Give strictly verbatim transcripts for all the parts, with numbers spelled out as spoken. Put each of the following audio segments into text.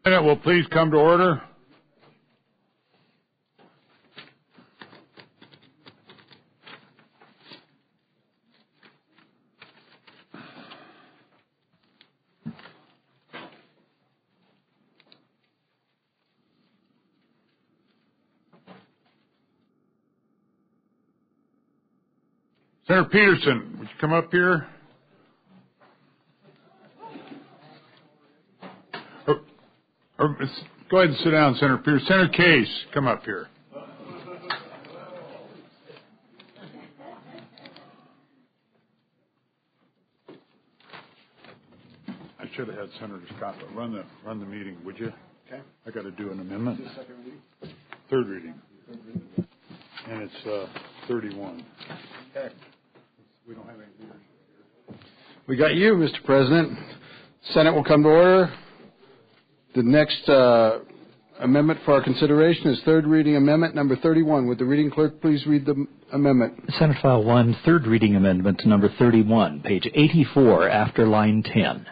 Senate will please come to order. Senator Peterson, would you come up here? Or, or, go ahead and sit down, Senator Peterson. Senator Case, come up here. I should have had Senator Scott run the run the meeting, would you? Okay. I got to do an amendment. Second reading? Third reading. Third reading. And it's uh, thirty-one. Okay. We don't have any leaders here. We got you, Mister President. Senate will come to order. The next uh, amendment for our consideration is third reading amendment number thirty-one. Would the reading clerk please read the amendment? Senate File one, third reading amendment number thirty-one, page eighty-four, after line ten.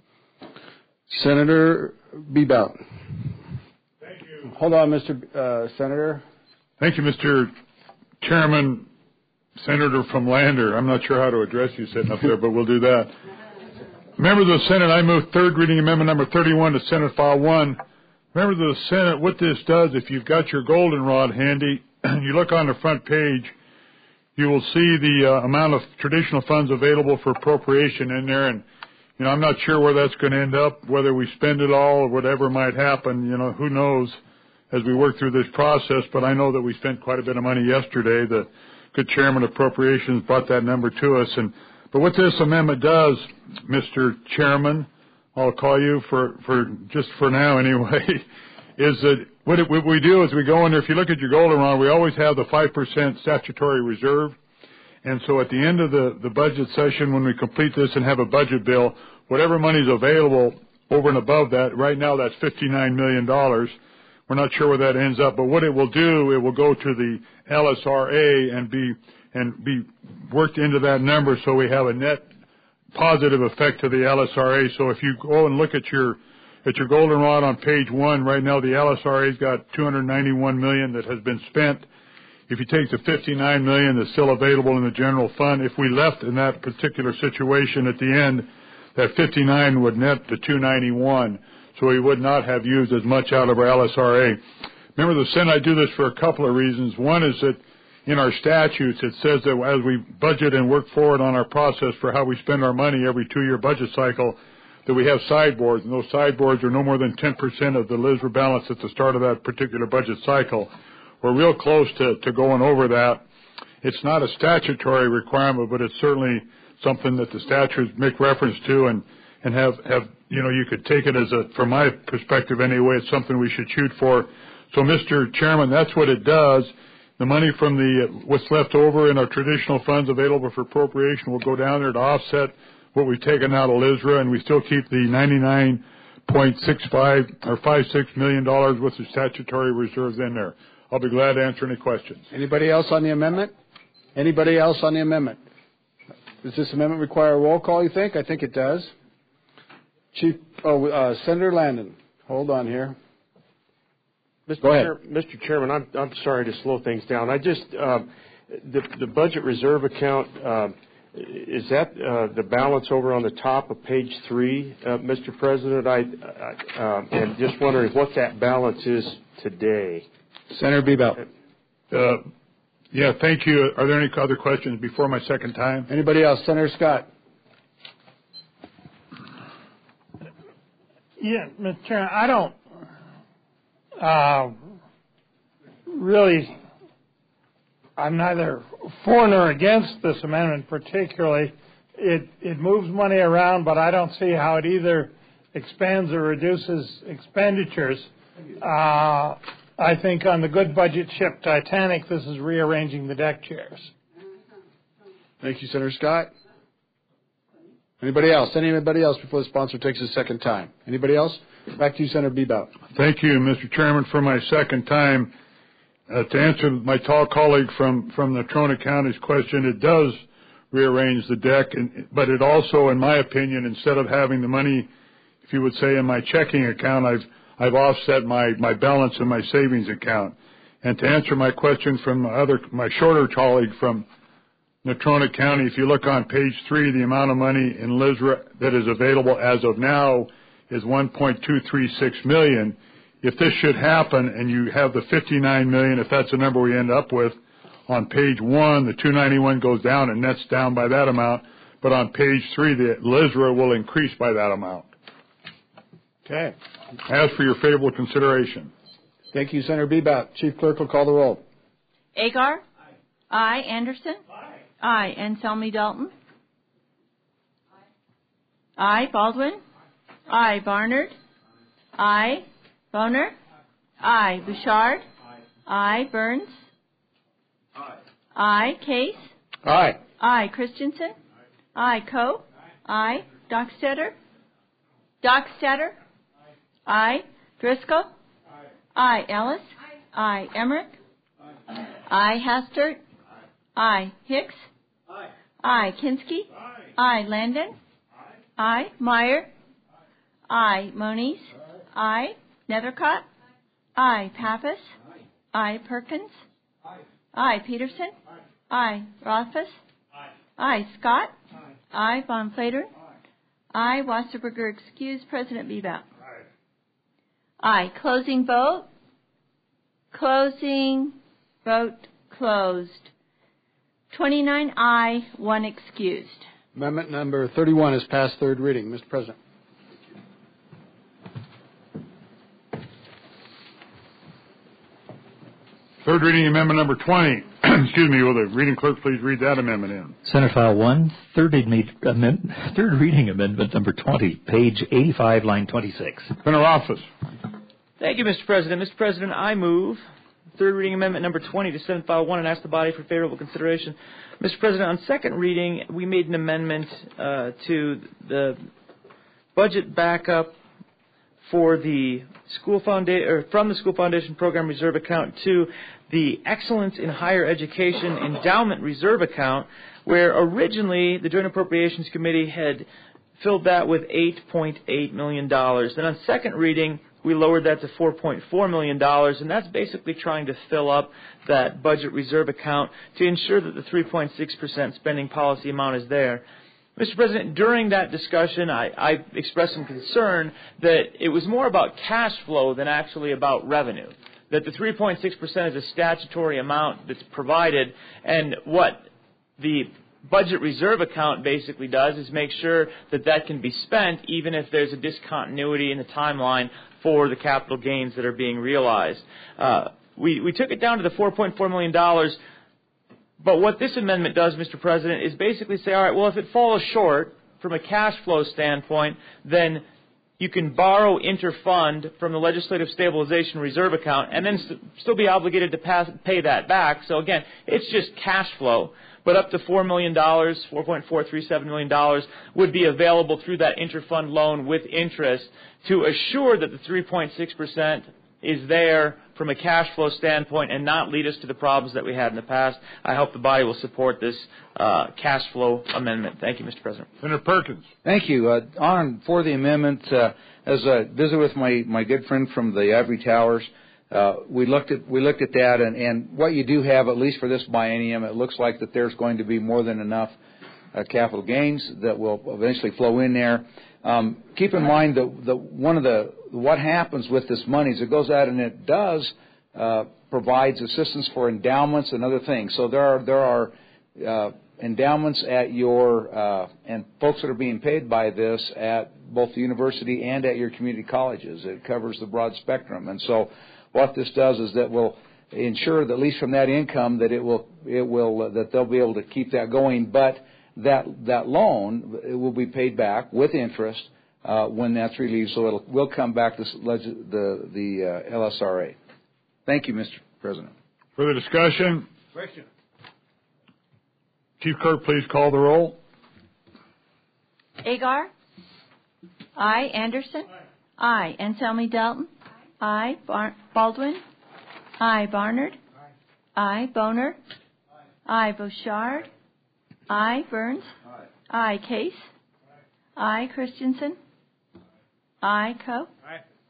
Senator Bebout. Thank you. Hold on, Mister Uh, Senator. Thank you, Mister Chairman. Senator from Lander. I'm not sure how to address you sitting up there, but we'll do that. Members of the Senate, I move third reading amendment number thirty-one to Senate File one. Members of the Senate, what this does, if you've got your goldenrod handy, and you look on the front page, you will see the uh, amount of traditional funds available for appropriation in there. And, you know, I'm not sure where that's going to end up, whether we spend it all or whatever might happen. You know, who knows as we work through this process. But I know that we spent quite a bit of money yesterday. The good chairman of appropriations brought that number to us. And but what this amendment does, Mister Chairman, I'll call you for, for just for now anyway, is that what, it, what we do is we go in there. If you look at your goldenrod, we always have the five percent statutory reserve. And so at the end of the, the budget session, when we complete this and have a budget bill, whatever money is available over and above that, right now that's fifty-nine million dollars. We're not sure where that ends up, but what it will do, it will go to the L S R A and be and be worked into that number, so we have a net positive effect to the L S R A. So if you go and look at your at your goldenrod on page one, right now the L S R A's got two hundred ninety-one million dollars that has been spent. If you take the fifty-nine million dollars that's still available in the general fund, if we left in that particular situation at the end, that fifty-nine would net to two ninety-one. So we would not have used as much out of our L S R A. Remember, the Senate, I do this for a couple of reasons. One is that in our statutes, it says that as we budget and work forward on our process for how we spend our money every two-year budget cycle, that we have sideboards, and those sideboards are no more than ten percent of the L I S R balance at the start of that particular budget cycle. We're real close to, to going over that. It's not a statutory requirement, but it's certainly something that the statutes make reference to and, and have, have, you know, you could take it as a, from my perspective anyway, it's something we should shoot for. So, Mister Chairman, that's what it does. The money from the, what's left over in our traditional funds available for appropriation will go down there to offset what we've taken out of L I S R A, and we still keep the ninety-nine point six five or five six million dollars worth of statutory reserves in there. I'll be glad to answer any questions. Anybody else on the amendment? Anybody else on the amendment? Does this amendment require a roll call, you think? I think it does. Chief, oh, uh, Senator Landon, hold on here. Mister Go ahead. Chair, Mister Chairman, I'm, I'm sorry to slow things down. I just, uh, the, the budget reserve account, uh, is that uh, the balance over on the top of page three, uh, Mister President? I, I uh, am just wondering what that balance is today. Senator Bebout. Uh, yeah, thank you. Are there any other questions before my second time? Anybody else? Senator Scott. Yeah, Mister Chairman, I don't uh, really, I'm neither for nor against this amendment particularly. It, it moves money around, but I don't see how it either expands or reduces expenditures. Uh, I think on the good budget ship Titanic, this is rearranging the deck chairs. Thank you, Senator Scott. Anybody else? Anybody else before the sponsor takes his second time? Anybody else? Back to you, Senator Bebout. Thank you, Mister Chairman, for my second time. Uh, to answer my tall colleague from, from Natrona County's question, it does rearrange the deck, and, but it also, in my opinion, instead of having the money, if you would say, in my checking account, I've I've offset my, my balance in my savings account. And to answer my question from my other, my shorter colleague from Natrona County, if you look on page three, the amount of money in L I S R A that is available as of now is one point two three six million dollars. If this should happen and you have the fifty-nine million dollars, if that's the number we end up with, on page one, the two ninety-one goes down and nets down by that amount. But on page three, the L I S R A will increase by that amount. Okay. Ask for your favorable consideration. Thank you, Senator Bebout. Chief Clerk will call the roll. Agar? Aye. Anderson? Aye. Aye. Anselmi Dalton? Aye. Baldwin? Aye. Barnard? Aye. Boner? Aye. Bouchard? Aye. Burns? Aye. Aye. Case? Aye. Aye. Christensen? Aye. Coe? Aye. Dockstetter? Dockstetter? Aye. Driscoll? Aye. Ellis? Aye. Emmerich? Aye. Hastert? Aye. Hicks? Aye. Kinski? Aye. Landon? Aye. Meyer? Aye. Moniz? Aye. Nethercott? Aye. Pappas? Aye. Perkins? Aye. Peterson? Aye. Rothfuss? Aye. Scott? Aye. Von Plater? Aye. Wasserberger excused. President Bebout? Aye. Closing vote. Closing vote closed. twenty-nine aye, one excused. Amendment number thirty-one is passed third reading. Mister President. Third reading amendment number twenty. Excuse me, will the reading clerk please read that amendment in? Senate File one, third, amend, third reading amendment number twenty, page eighty-five, line twenty-six. Senator Rothfuss. Thank you, Mister President. Mister President, I move third reading amendment number twenty to Senate File one and ask the body for favorable consideration. Mister President, on second reading, we made an amendment uh, to the budget backup for the school foundation, or from the School Foundation Program Reserve Account to the Excellence in Higher Education Endowment Reserve Account, where originally the Joint Appropriations Committee had filled that with eight point eight million dollars. Then on second reading, we lowered that to four point four million dollars, and that's basically trying to fill up that budget reserve account to ensure that the three point six percent spending policy amount is there. Mister President, during that discussion, I, I expressed some concern that it was more about cash flow than actually about revenue, that the three point six percent is a statutory amount that's provided, and what the budget reserve account basically does is make sure that that can be spent even if there's a discontinuity in the timeline for the capital gains that are being realized. Uh, we, we took it down to the four point four million dollars, but what this amendment does, Mister President, is basically say, all right, well, if it falls short from a cash flow standpoint, then you can borrow interfund from the Legislative Stabilization Reserve account and then st- still be obligated to pass, pay that back. So, again, it's just cash flow. But up to four million dollars, four point four three seven million dollars, would be available through that interfund loan with interest to assure that the three point six percent is there from a cash flow standpoint and not lead us to the problems that we had in the past. I hope the body will support this uh, cash flow amendment. Thank you, Mister President. Senator Perkins. Thank you. Uh, on for the amendment, uh, as I visited with my, my good friend from the Ivory Towers, Uh, we looked at we looked at that, and, and what you do have, at least for this biennium, it looks like that there's going to be more than enough uh, capital gains that will eventually flow in there. Um, keep in mind that the, one of the what happens with this money is it goes out and it does uh, provides assistance for endowments and other things. So there are there are uh, endowments at your uh, and folks that are being paid by this at both the university and at your community colleges. It covers the broad spectrum, and so. What this does is that will ensure that at least from that income that it will it will uh, that they'll be able to keep that going. But that that loan it will be paid back with interest uh, when that's relieved. So it will come back to the the uh, L S R A. Thank you, Mister President. Further discussion. Question. Chief Clerk, please call the roll. Agar? Aye. Anderson? Aye. Anselmi Dalton? Aye. Bar- Baldwin? Aye. Barnard? Aye. Boner? Aye. Bouchard? Aye. Burns? Aye. Case? Aye. Christensen? Aye. Coe?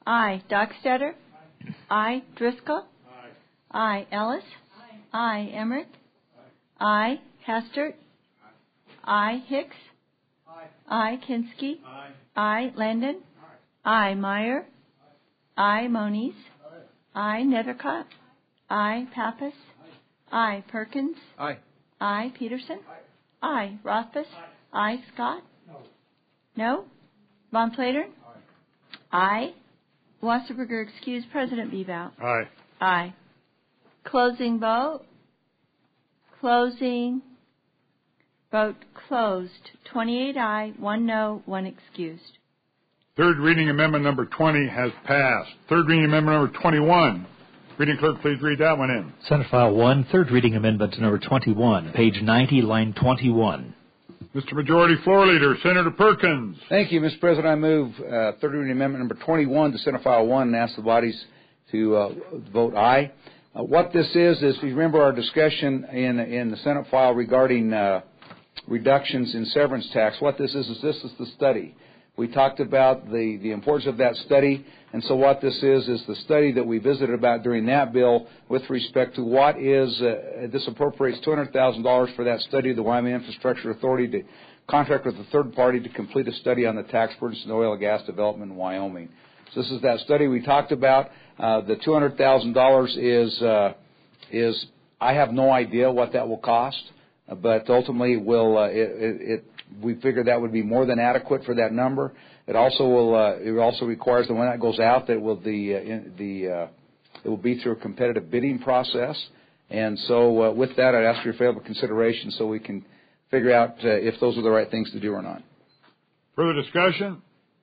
I. Dockstader. I. Driscoll. I. Ellis. I. Emmerich. I. Hastert. I. Hicks. I. Kinski. I. Landon. I. Meyer. I. Moniz. I. Nethercott. I. Pappas. I. Perkins. Aye. I. Peterson. I. Rothfuss. I. Scott. No. Von Plater. I. Wasserberger excused. President Bebout. Aye. Aye. Closing vote. Closing. Vote closed. twenty-eight aye, one no, one excused. Third reading amendment number twenty has passed. Third reading amendment number twenty-one. Reading clerk, please read that one in. Senate File one, third reading amendment number twenty-one, page ninety, line twenty-one. Mister Majority Floor Leader, Senator Perkins. Thank you, Mister President. I move uh, third reading amendment number twenty-one to Senate File one and ask the bodies to uh, vote aye. Uh, what this is, is if you remember our discussion in in the Senate file regarding uh, reductions in severance tax, what this is is this is the study. We talked about the, the importance of that study, and so what this is is the study that we visited about during that bill with respect to what is, uh, this appropriates two hundred thousand dollars for that study of the Wyoming Infrastructure Authority to contract with a third party to complete a study on the tax burdens in oil and gas development in Wyoming. So this is that study we talked about. Uh, the two hundred thousand dollars is, uh, is, I have no idea what that will cost, uh, but ultimately will, uh, it, it, it we figured that would be more than adequate for that number. It also will. Uh, it also requires that when that goes out, that will the uh, in, the uh, it will be through a competitive bidding process. And so, uh, with that, I'd ask for your favorable consideration so we can figure out uh, if those are the right things to do or not. Further discussion?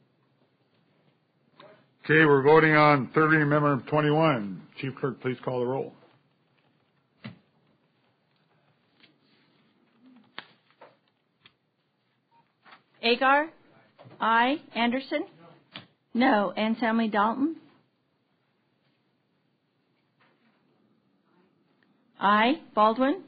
Okay, we're voting on third reading amendment twenty-one. Chief Clerk, please call the roll. Agar. I. Anderson. No. Anselmi Dalton. I. Baldwin.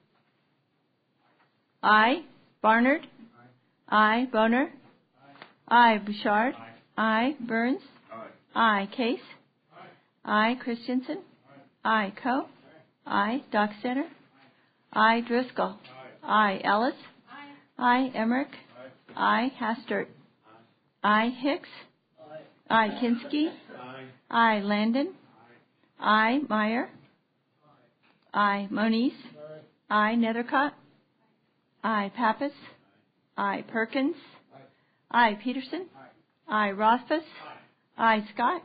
I. Barnard. I. Boner. I. Bouchard. I. Burns. I. Case. I. Christensen. I. Coe. I. Dockstader. I. Driscoll. I. Ellis. I. Emmerich. I. Hastert. I. Hicks. I. Kinski. I. Landon. I. Meyer. I. Moniz. I. Nethercott. I. Pappas. I. Perkins. I. Peterson. I. Rothfuss. I. Scott.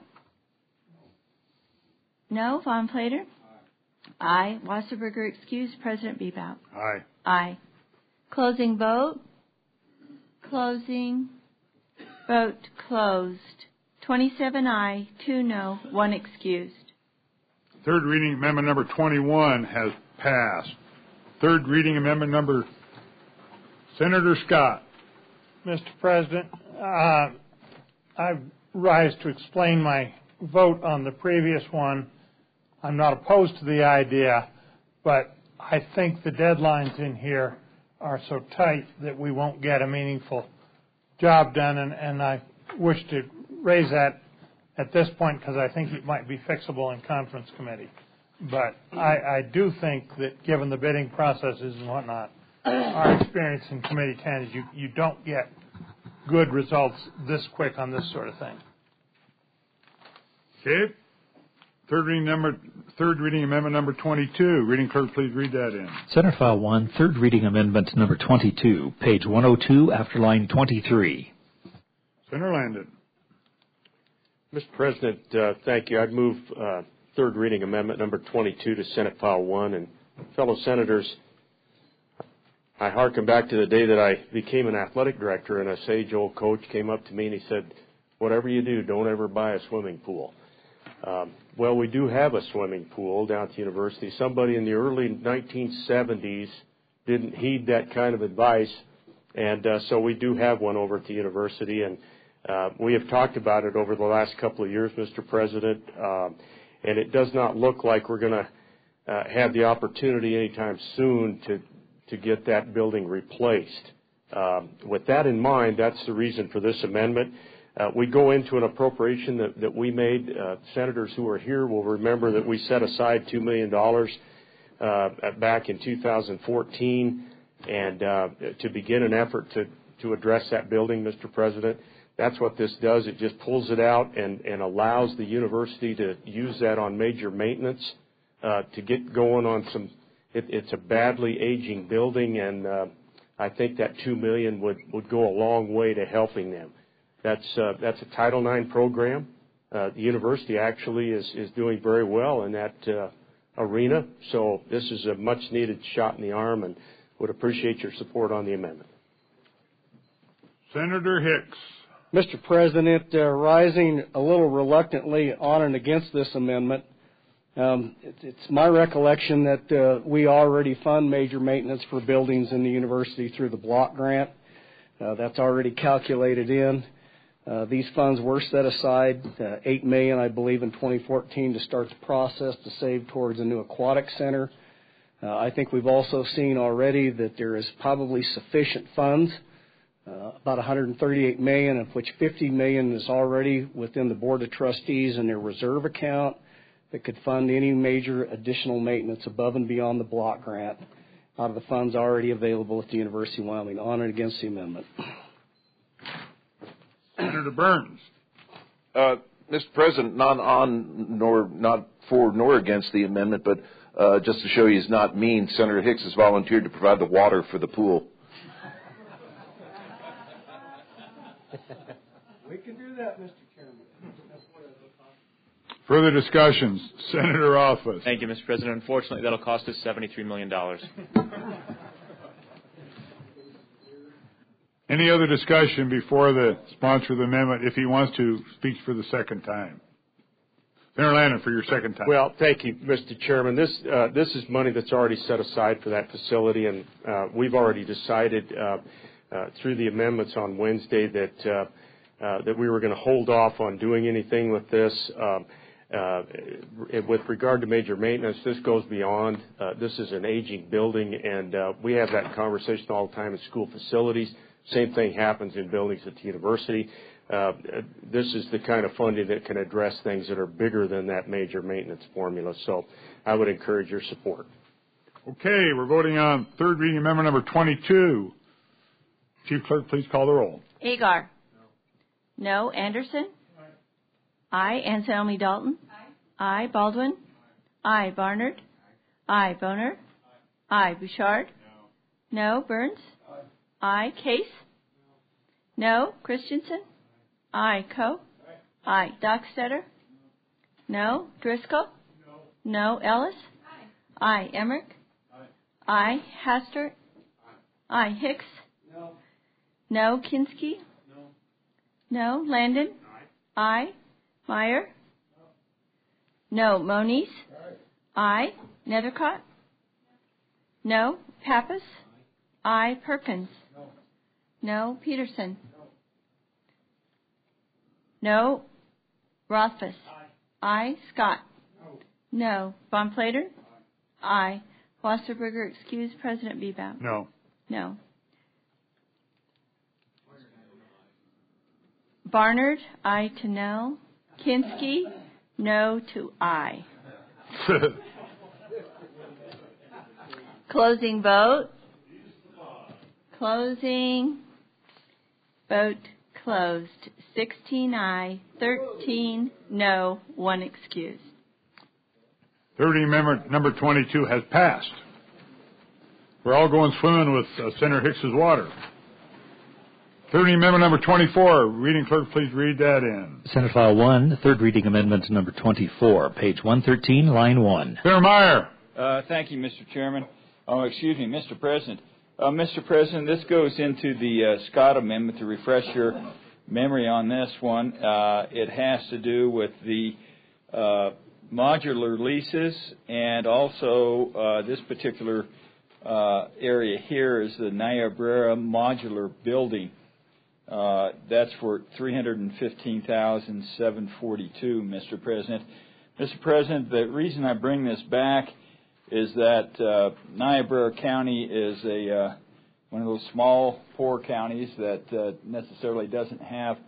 No. Von Plater. I. Wasserberger excused. President Bebout. Aye. Aye. Closing vote. Closing. Vote closed. twenty-seven aye, two no, one excused. Third reading amendment number twenty-one has passed. Third reading amendment number, Senator Scott. Mister President, uh, I rise to explain my vote on the previous one. I'm not opposed to the idea, but I think the deadlines in here are so tight that we won't get a meaningful job done, and, and I wish to raise that at this point because I think it might be fixable in conference committee. But I, I do think that given the bidding processes and whatnot, our experience in Committee ten is you, you don't get good results this quick on this sort of thing. Okay. Third reading number, third reading amendment number twenty-two. Reading clerk, please read that in. Senate File one, third reading amendment number twenty-two, page one oh two after line twenty-three. Senator Landon. Mister President, uh, thank you. I'd move uh, third reading amendment number twenty-two to Senate File one. And fellow senators, I hearken back to the day that I became an athletic director, and a sage-old coach came up to me and he said, whatever you do, don't ever buy a swimming pool. Um, well, we do have a swimming pool down at the university. Somebody in the early nineteen seventies didn't heed that kind of advice, and uh, so we do have one over at the university, and uh, we have talked about it over the last couple of years, Mister President, um, and it does not look like we're going to uh, have the opportunity anytime soon to, to get that building replaced. Um, with that in mind, that's the reason for this amendment. Uh, we go into an appropriation that, that we made. Uh, senators who are here will remember that we set aside two million dollars uh, back in two thousand fourteen and uh, to begin an effort to, to address that building, Mister President. That's what this does. It just pulls it out and, and allows the university to use that on major maintenance uh, to get going on some. It, it's a badly aging building, and uh, I think that two million dollars would, would go a long way to helping them. That's uh, that's a Title nine program. Uh, the university actually is, is doing very well in that uh, arena. So this is a much-needed shot in the arm, and would appreciate your support on the amendment. Senator Hicks. Mister President, uh, rising a little reluctantly on and against this amendment. Um, it, it's my recollection that uh, we already fund major maintenance for buildings in the university through the block grant. Uh, that's already calculated in. Uh, these funds were set aside, uh, eight million dollars, I believe, in twenty fourteen to start the process to save towards a new aquatic center. Uh, I think we've also seen already that there is probably sufficient funds, uh, about one hundred thirty-eight million dollars, of which fifty million dollars is already within the Board of Trustees in their reserve account that could fund any major additional maintenance above and beyond the block grant out of the funds already available at the University of Wyoming. On and against the amendment. Senator Burns. Uh, Mister President, not on nor not for nor against the amendment, but uh, just to show you he's not mean, Senator Hicks has volunteered to provide the water for the pool. We can do that, Mister Chairman. Further discussions. Senator Office. Thank you, Mister President. Unfortunately, that'll cost us seventy-three million dollars. Any other discussion before the sponsor of the amendment, if he wants to, speaks for the second time? Senator Landon, for your second time. Well, thank you, Mister Chairman. This uh, this is money that's already set aside for that facility, and uh, we've already decided uh, uh, through the amendments on Wednesday that uh, uh, that we were going to hold off on doing anything with this. Um, uh, with regard to major maintenance, this goes beyond. Uh, this is an aging building, and uh, we have that conversation all the time in school facilities. Same thing happens in buildings at the university. Uh, this is the kind of funding that can address things that are bigger than that major maintenance formula. So I would encourage your support. Okay, we're voting on third reading amendment number twenty-two. Chief Clerk, please call the roll. Agar. No. No. Anderson. Aye. Aye. Anselmi Dalton. Aye. Aye. Baldwin. Aye. Aye. Barnard. Aye. Aye. Boner. Aye. Aye. Bouchard. No. No. Burns. Aye. Case. No. No. Christensen. Aye. Coe. Aye. Dockstetter. No. Driscoll. No. No. Ellis. Aye. Emmerich. Aye. Hastert. Aye. Hicks. No. No. Kinski. No. No. Landon. Aye. Meyer. No. Moniz. Aye. Nethercott. No. Pappas. Aye. Perkins. No. Peterson. No. Rothfuss. Aye. Scott. No. Von Plater. Aye. Wasserberger, excuse. President Bebout. No. No. Barnard, aye to no. Kinski, no to aye. Closing vote. Closing. Vote closed. sixteen aye, thirteen no, one excuse. Third reading amendment number twenty-two has passed. We're all going swimming with uh, Senator Hicks's water. Third reading amendment number twenty-four. Reading clerk, please read that in. Senate File one, third reading amendment number twenty-four, page one thirteen, line one. Senator Meyer. Uh, thank you, Mister Chairman. Oh, excuse me, Mister President. Uh, Mister President, this goes into the uh, Scott Amendment. To refresh your memory on this one, uh, it has to do with the uh, modular leases, and also uh, this particular uh, area here is the Niobrara Modular Building. Uh, that's for three hundred fifteen thousand seven hundred forty-two dollars, Mister President. Mister President, the reason I bring this back is that uh, Niobrara County is a uh, one of those small, poor counties that uh, necessarily doesn't have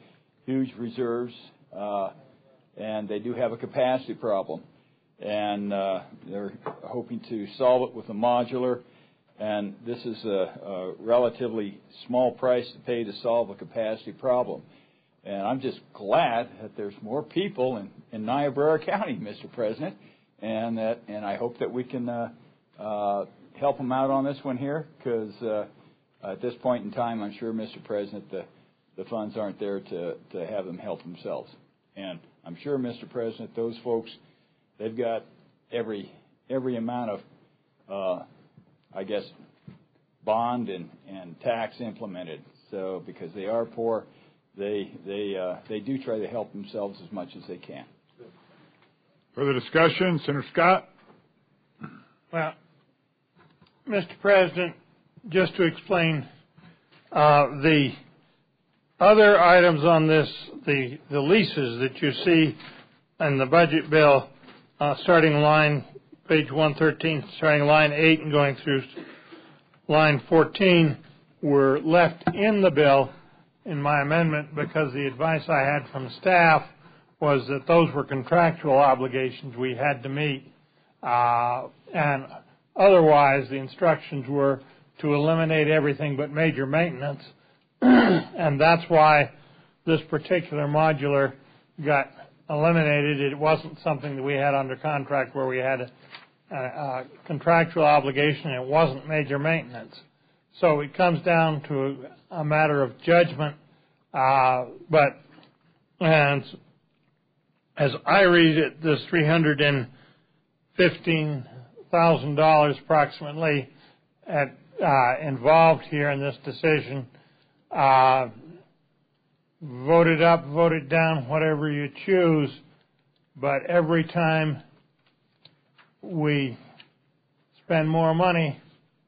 huge reserves, uh, and they do have a capacity problem. And uh, they're hoping to solve it with a modular. And this is a, a relatively small price to pay to solve a capacity problem. And I'm just glad that there's more people in, in Niobrara County, Mister President, and that and I hope that we can uh, uh, help them out on this one here, because uh, at this point in time, I'm sure, Mister President, the, the funds aren't there to, to have them help themselves. And I'm sure, Mister President, those folks, they've got every every amount of, uh, I guess, bond and, and tax implemented. So because they are poor, they they uh, they do try to help themselves as much as they can. Further discussion, Senator Scott. Well, Mister President, just to explain, uh, the other items on this, the the leases that you see in the budget bill, uh, starting line page one thirteen, starting line eight and going through line fourteen, were left in the bill in my amendment because the advice I had from staff was that those were contractual obligations we had to meet. Uh, and otherwise, the instructions were to eliminate everything but major maintenance. And that's why this particular modular got eliminated. It wasn't something that we had under contract where we had a, a, a contractual obligation. It wasn't major maintenance. So it comes down to a, a matter of judgment. Uh, but and as I read it, this three hundred fifteen thousand dollars approximately at, uh, involved here in this decision, uh, voted up, voted down, whatever you choose, but every time we spend more money,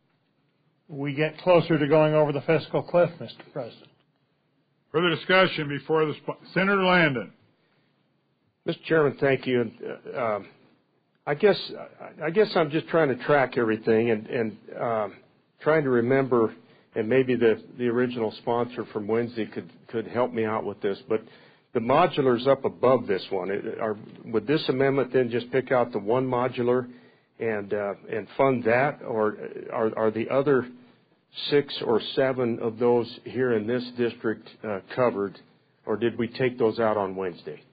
we get closer to going over the fiscal cliff, Mister President. Further discussion before the sp- Senator Landon. Mister Chairman, thank you. And, uh, um, I guess I guess I'm just trying to track everything and, and um, trying to remember, and maybe the, the original sponsor from Wednesday could, could help me out with this, but the modular's up above this one. It, are, would this amendment then just pick out the one modular and uh, and fund that, or are, are the other six or seven of those here in this district uh, covered, or did we take those out on Wednesday?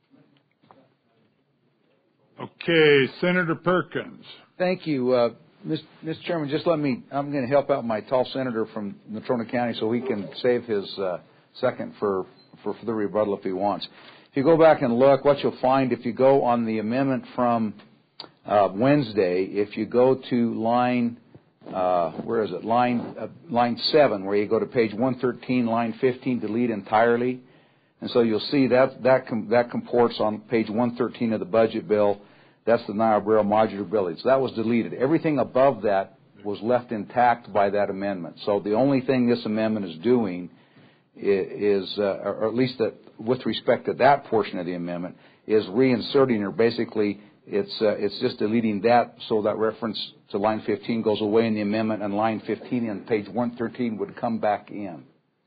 Okay, Senator Perkins. Thank you, uh, Mister Chairman. Just let me. I'm going to help out my tall senator from Natrona County so he can save his uh, second for, for for the rebuttal if he wants. If you go back and look, what you'll find if you go on the amendment from uh, Wednesday, if you go to line. Uh, where is it? Line uh, line seven, where you go to page one thirteen, line fifteen, delete entirely, and so you'll see that that com- that comports on page one thirteen of the budget bill. That's the Niobrara modular building. So that was deleted. Everything above that was left intact by that amendment. So the only thing this amendment is doing is, is uh, or at least that, with respect to that portion of the amendment, is reinserting, or basically it's uh, it's just deleting that, so that reference to line fifteen goes away in the amendment, and line fifteen on page one thirteen would come back in.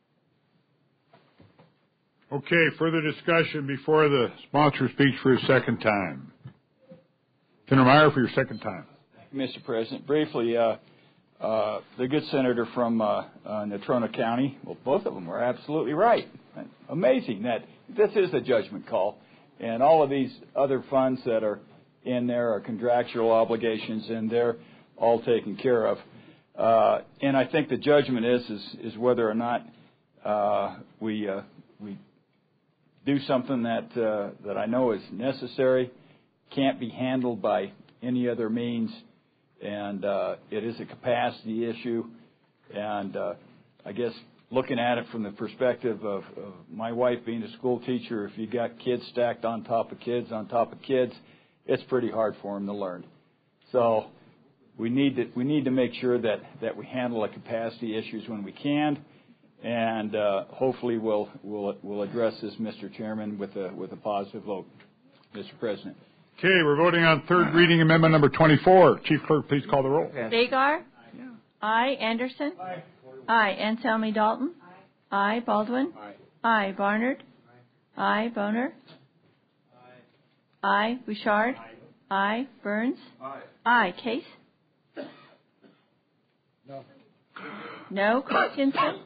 Okay, further discussion before the sponsor speaks for his second time. Senator Meyer, for your second time. Mister President, briefly, uh, uh, the good senator from uh, uh, Natrona County, well, both of them were absolutely right. Amazing that this is a judgment call, and all of these other funds that are in there are contractual obligations, and they're all taken care of. Uh, and I think the judgment is is, is whether or not uh, we uh, we do something that uh, that I know is necessary, can't be handled by any other means, and uh, it is a capacity issue. And uh, I guess looking at it from the perspective of, of my wife being a school teacher, if you got kids stacked on top of kids on top of kids, it's pretty hard for them to learn. So we need to we need to make sure that, that we handle the capacity issues when we can, and uh, hopefully we'll we'll we'll address this, Mister Chairman, with a with a positive vote, Mister President. Okay, we're voting on third reading amendment number twenty-four. Chief Clerk, please call the roll. Sagar. Aye. Anderson. Aye. Anselmi Dalton. Aye. Baldwin. Aye. Barnard. Aye. Boner? Aye. Aye. Bouchard? Aye. Aye. Burns? Aye. Aye. Case? No. No. Christensen?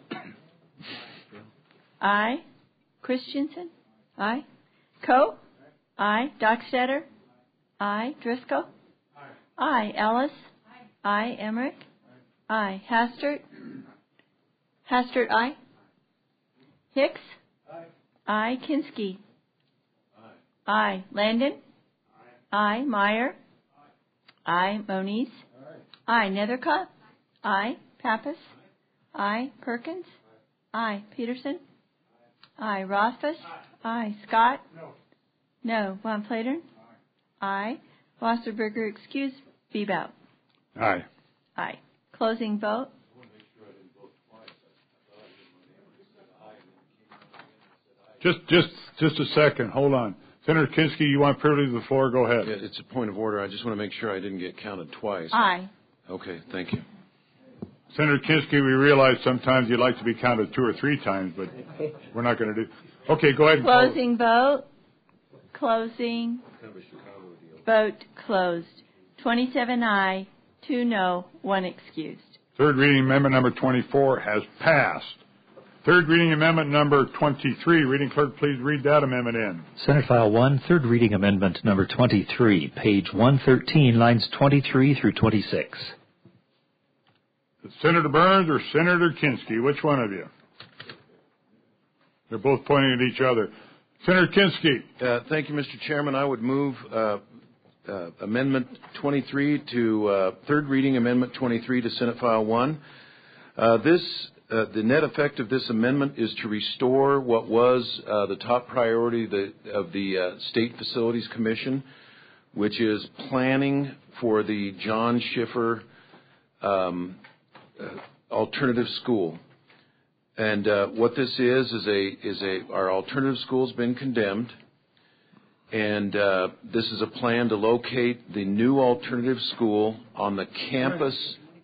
Aye. Christensen? Aye. Coe? Aye. Dockstader? Aye. Driscoll? Aye. Aye. Ellis? Aye. Aye. Emmerich? Aye. Hastert? Hastert, aye. Hicks? Aye. Aye. Kinski? Aye. Aye. Landon? Aye. Aye. Meyer? Aye. Aye. Moniz? Aye. Aye. Nethercutt? Aye. Pappas? Aye. Perkins? Aye. Peterson? Aye. Rothfuss? Aye. Scott? No. No. Von Platern? Aye. Wasserberger, excuse, Bebout? Aye. Aye. Closing vote? Just, just, just a second. Hold on. Senator Kinski, you want privilege of the floor? Go ahead. Yeah, it's a point of order. I just want to make sure I didn't get counted twice. Aye. Okay, thank you. Senator Kinski, we realize sometimes you'd like to be counted two or three times, but we're not going to do. Okay, go ahead. And Closing vote. Closing. Vote closed. twenty-seven aye, two no, one excused. Third reading amendment number twenty-four has passed. Third reading amendment number twenty-three. Reading clerk, please read that amendment in. Senate File one, third reading amendment number twenty-three, page one thirteen, lines twenty-three through twenty-six. Senator Burns or Senator Kinski? Which one of you? They're both pointing at each other. Senator Kinski. Uh, thank you, Mister Chairman. I would move uh, uh, Amendment twenty-three to uh, third reading Amendment twenty-three to Senate File one. Uh, this uh, the net effect of this amendment is to restore what was uh, the top priority of the, of the uh, State Facilities Commission, which is planning for the John Schiffer um, uh, alternative school. And uh, what this is is a is a our alternative school's been condemned, and uh, this is a plan to locate the new alternative school on the campus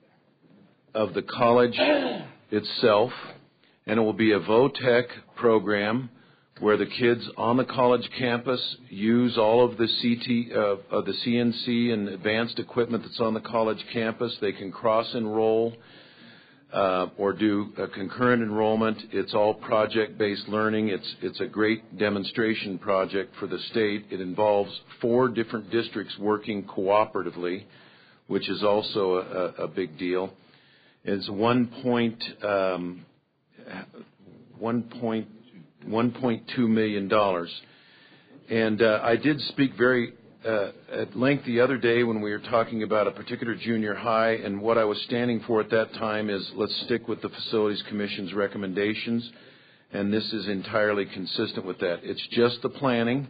of the college itself, and it will be a VOTEC program where the kids on the college campus use all of the C T uh, of the C N C and advanced equipment that's on the college campus. They can cross enroll. Uh, or do a concurrent enrollment. It's all project-based learning. It's it's a great demonstration project for the state. It involves four different districts working cooperatively, which is also a, a big deal. It's one point um, one point one point two million dollars, and uh, I did speak very. Uh, at length the other day when we were talking about a particular junior high, and what I was standing for at that time is let's stick with the Facilities Commission's recommendations, and this is entirely consistent with that. It's just the planning,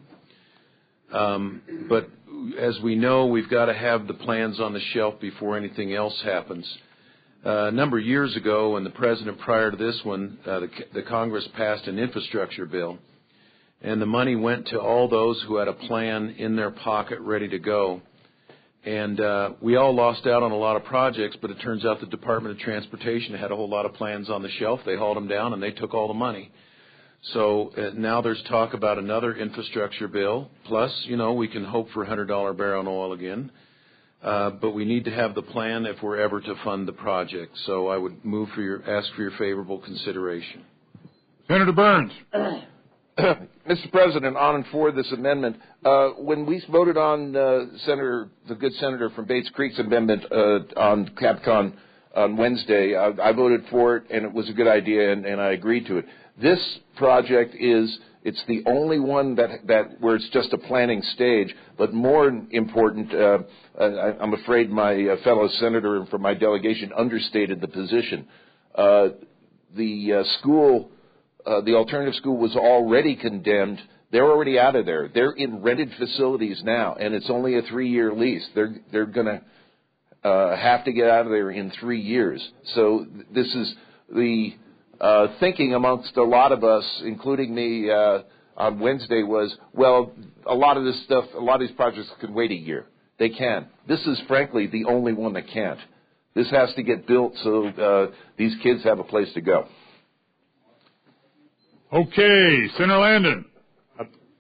um, but as we know, we've got to have the plans on the shelf before anything else happens. Uh, a number of years ago, when the president prior to this one, uh, the, the Congress passed an infrastructure bill, and the money went to all those who had a plan in their pocket ready to go. And uh, we all lost out on a lot of projects, but it turns out the Department of Transportation had a whole lot of plans on the shelf. They hauled them down, and they took all the money. So uh, now there's talk about another infrastructure bill. Plus, you know, we can hope for one hundred dollars a barrel on oil again. Uh, but we need to have the plan if we're ever to fund the project. So I would move for your, ask for your favorable consideration. Senator Burns. Mister President, on and for this amendment, uh, when we voted on uh, Senator, the good senator from Bates Creek's amendment uh, on Capcom on Wednesday, I, I voted for it, and it was a good idea, and, and I agreed to it. This project is, it's the only one that, that where it's just a planning stage, but more important, uh, I, I'm afraid my uh, fellow senator from my delegation understated the position. Uh, the uh, school... Uh, the alternative school was already condemned. They're already out of there. They're in rented facilities now, and it's only a three-year lease. They're they're going to uh, have to get out of there in three years. So th- this is the uh, thinking amongst a lot of us, including me, uh, on Wednesday was, well, a lot of this stuff, a lot of these projects could wait a year. They can. This is, frankly, the only one that can't. This has to get built so uh, these kids have a place to go. Okay, Senator Landon.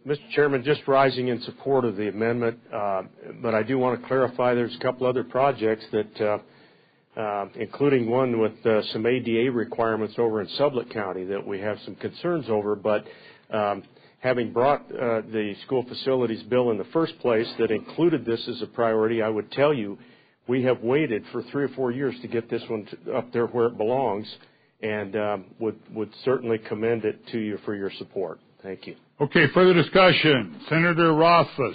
Mister Chairman, just rising in support of the amendment, uh, but I do want to clarify there's a couple other projects that, uh, uh, including one with uh, some A D A requirements over in Sublette County that we have some concerns over, but um, having brought uh, the school facilities bill in the first place that included this as a priority, I would tell you we have waited for three or four years to get this one to, up there where it belongs, and um, would, would certainly commend it to you for your support. Thank you. Okay, further discussion. Senator Rothfuss.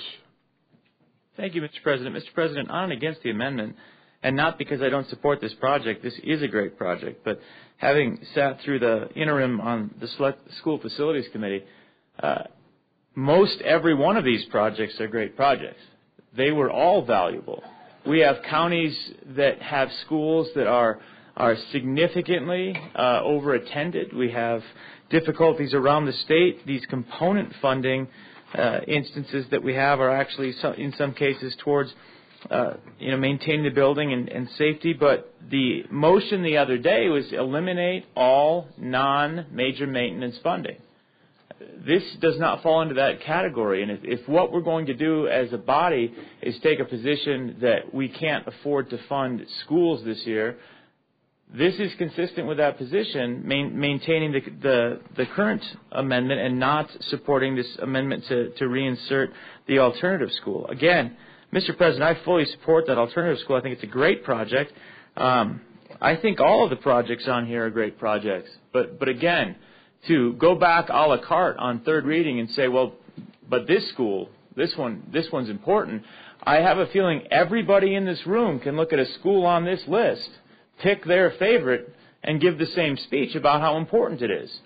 Thank you, Mister President. Mister President, on and against the amendment, and not because I don't support this project. This is a great project, but having sat through the interim on the Select School Facilities Committee, uh, most every one of these projects are great projects. They were all valuable. We have counties that have schools that are are significantly uh, overattended. We have difficulties around the state. These component funding uh, instances that we have are actually, so, in some cases, towards uh, you know maintaining the building and, and safety. But the motion the other day was eliminate all non-major maintenance funding. This does not fall into that category. And if, if what we're going to do as a body is take a position that we can't afford to fund schools this year, this is consistent with that position, main, maintaining the, the, the current amendment and not supporting this amendment to, to reinsert the alternative school. Again, Mister President, I fully support that alternative school. I think it's a great project. Um, I think all of the projects on here are great projects. But, but again, to go back a la carte on third reading and say, well, but this school, this one, this one's important. I have a feeling everybody in this room can look at a school on this list, pick their favorite, and give the same speech about how important it is.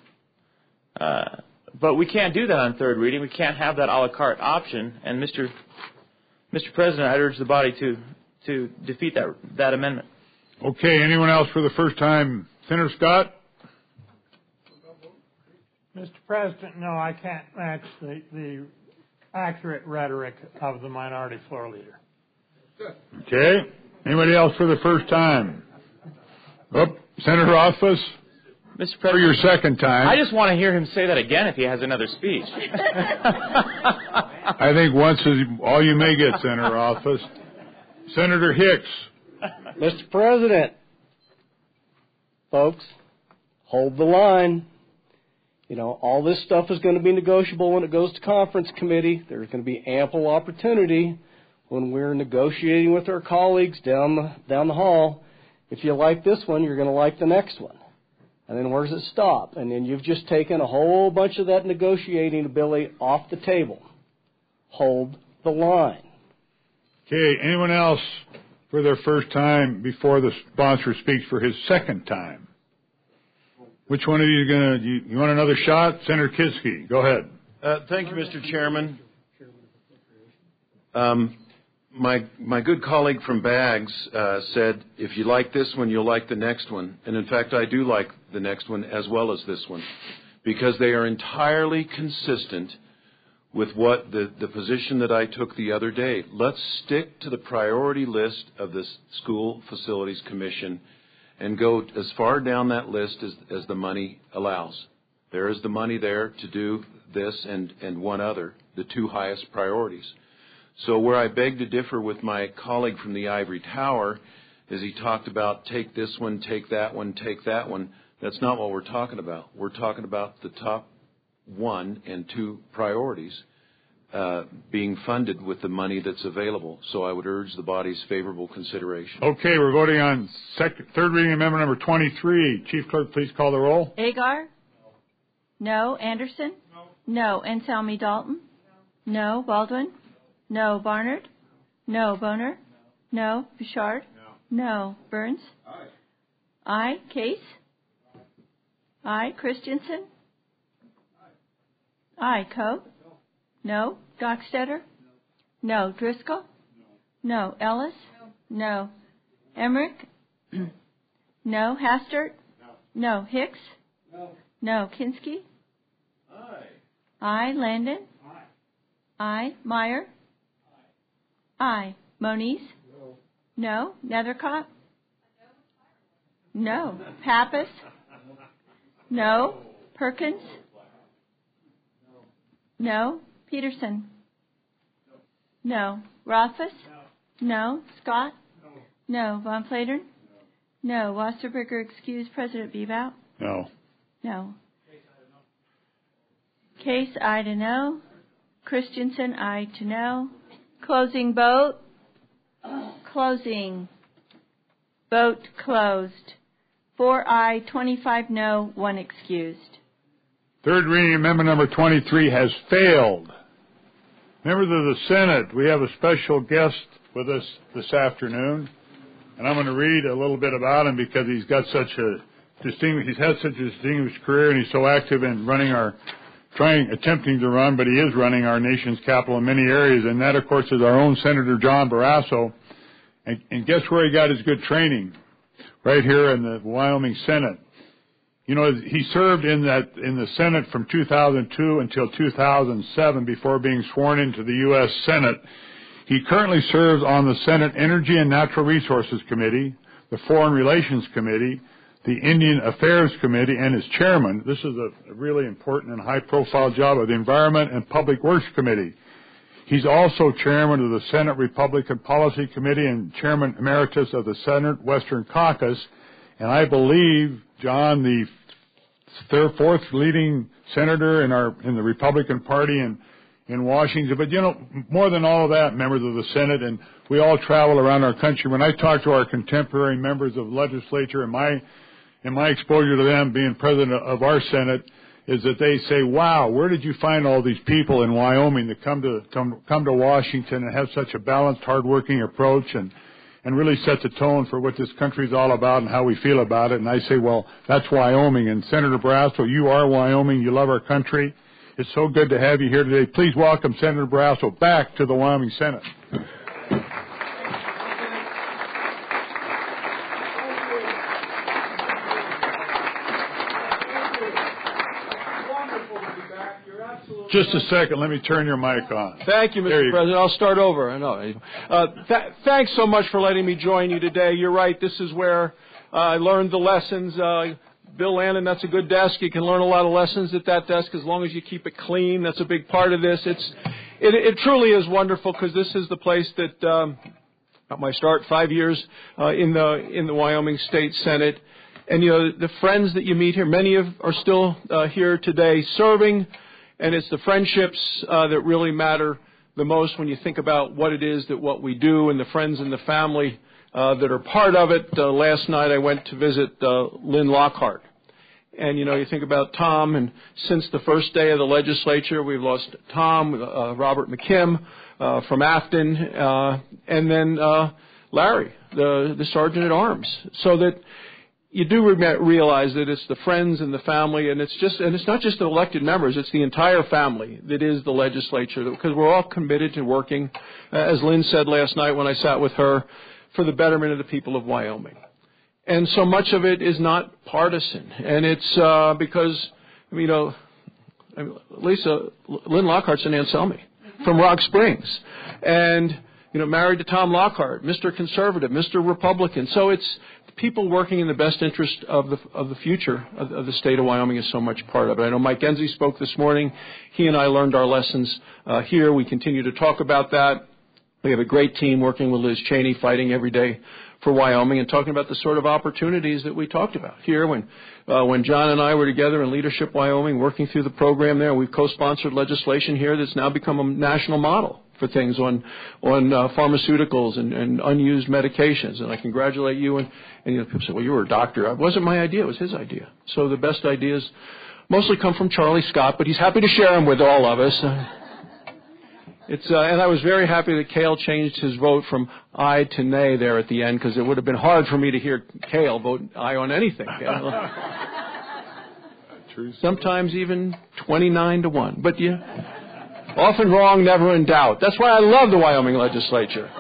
Uh, but we can't do that on third reading. We can't have that a la carte option. And Mister Mister President, I urge the body to to defeat that that amendment. Okay. Anyone else for the first time? Senator Scott? Mister President, no, I can't match the, the accurate rhetoric of the minority floor leader. Okay. Anybody else for the first time? Oh, Senator Rothfuss? Mister President, for your second time. I just want to hear him say that again if he has another speech. I think once is all you may get, Senator Rothfuss. Senator Hicks. Mister President, folks, hold the line. You know, all this stuff is going to be negotiable when it goes to conference committee. There's going to be ample opportunity when we're negotiating with our colleagues down the, down the hall. If you like this one, you're going to like the next one. And then where does it stop? And then you've just taken a whole bunch of that negotiating ability off the table. Hold the line. Okay, anyone else for their first time before the sponsor speaks for his second time? Which one of you is going to, you, you want another shot? Senator Kiske, go ahead. Uh, thank you, Mister Chairman. Um, My my good colleague from Bags uh, said, if you like this one, you'll like the next one. And in fact, I do like the next one as well as this one, because they are entirely consistent with what the, the position that I took the other day. Let's stick to the priority list of the School Facilities Commission and go as far down that list as, as the money allows. There is the money there to do this and, and one other, the two highest priorities. So where I beg to differ with my colleague from the Ivory Tower is he talked about take this one, take that one, take that one. That's not what we're talking about. We're talking about the top one and two priorities uh, being funded with the money that's available. So I would urge the body's favorable consideration. Okay, we're voting on second, third reading amendment number twenty-three. Chief Clerk, please call the roll. Agar? No. Anderson? No. No. Anselmi Dalton? No. Baldwin? No. Barnard? No. Boner? No. Bouchard? No. No. Burns? Aye. Aye. Case? Aye. Christensen? Aye. Aye. Coe? No. Dockstetter? No. Driscoll? No. Ellis? No. Emmerich? No. Hastert? No. Hicks? No. No. Kinsky? Aye. Aye. Landon? Aye. Aye. Meyer? Aye. Moniz? No. No. Nethercott? No. Pappas? No. Perkins? No. Peterson? No. Rothfuss? No. No. Scott? No. No. Von Flatern? No. Wasserberger excused. President Bebout? No. No. Case, aye to no. Christensen, aye to no. Closing vote. Closing. Vote closed. Four aye, twenty-five no, one excused. Third reading amendment number twenty-three has failed. Members of the Senate, we have a special guest with us this afternoon, and I'm going to read a little bit about him because he's got such a distinguished, he's had such a distinguished career, and he's so active in running our, trying, attempting to run, but he is running our nation's capital in many areas, and that, of course, is our own Senator John Barrasso. And, and guess where he got his good training? Right here in the Wyoming Senate. You know, he served in that in the Senate from two thousand two until two thousand seven before being sworn into the U S Senate. He currently serves on the Senate Energy and Natural Resources Committee, the Foreign Relations Committee, the Indian Affairs Committee, and is chairman. This is a really important and high-profile job of the Environment and Public Works Committee. He's also chairman of the Senate Republican Policy Committee and chairman emeritus of the Senate Western Caucus. And I believe, John, the third, fourth leading senator in our in the Republican Party in in Washington. But you know, more than all of that, members of the Senate, and we all travel around our country. When I talk to our contemporary members of legislature, and my in my exposure to them, being president of our Senate, is that they say, wow, where did you find all these people in Wyoming that come to come, come to Washington and have such a balanced, hardworking approach and, and really set the tone for what this country is all about and how we feel about it? And I say, well, that's Wyoming. And Senator Barrasso, you are Wyoming. You love our country. It's so good to have you here today. Please welcome Senator Barrasso back to the Wyoming Senate. Just a second. Let me turn your mic on. Thank you, Mister President. I'll start over. I know. Uh, th- thanks so much for letting me join you today. You're right. This is where uh, I learned the lessons. Uh, Bill Landon, that's a good desk. You can learn a lot of lessons at that desk as long as you keep it clean. That's a big part of this. It's it, it truly is wonderful because this is the place that um, got my start five years uh, in the in the Wyoming State Senate. And you know, the friends that you meet here, many of are still uh, here today serving. And it's the friendships uh, that really matter the most when you think about what it is that what we do and the friends and the family uh, that are part of it. Uh, last night I went to visit uh, Lynn Lockhart. And, you know, you think about Tom, and since the first day of the legislature, we've lost Tom, uh, Robert McKim uh, from Afton, uh, and then uh, Larry, the, the sergeant at arms. So that you do re- realize that it's the friends and the family, and it's just, and it's not just the elected members, it's the entire family that is the legislature, because we're all committed to working, uh, as Lynn said last night when I sat with her, for the betterment of the people of Wyoming. And so much of it is not partisan, and it's uh, because, you know, I mean, Lisa, Lynn Lockhart's an Anselmi from Rock Springs, and, you know, married to Tom Lockhart, Mister Conservative, Mister Republican. So it's people working in the best interest of the of the future of, of the state of Wyoming is so much part of it. I know Mike Genzie spoke this morning. He and I learned our lessons uh, here. We continue to talk about that. We have a great team working with Liz Cheney, fighting every day for Wyoming and talking about the sort of opportunities that we talked about here when uh, when John and I were together in Leadership Wyoming, working through the program there. We've co-sponsored legislation here that's now become a national model for things on on uh, pharmaceuticals and, and unused medications. And I congratulate you. And, and you know, people say, well, you were a doctor. It wasn't my idea. It was his idea. So the best ideas mostly come from Charlie Scott, but he's happy to share them with all of us. Uh, it's uh, and I was very happy that Cale changed his vote from aye to nay there at the end, because it would have been hard for me to hear Cale vote aye on anything. Sometimes even twenty-nine to one. But you... often wrong, never in doubt. That's why I love the Wyoming legislature.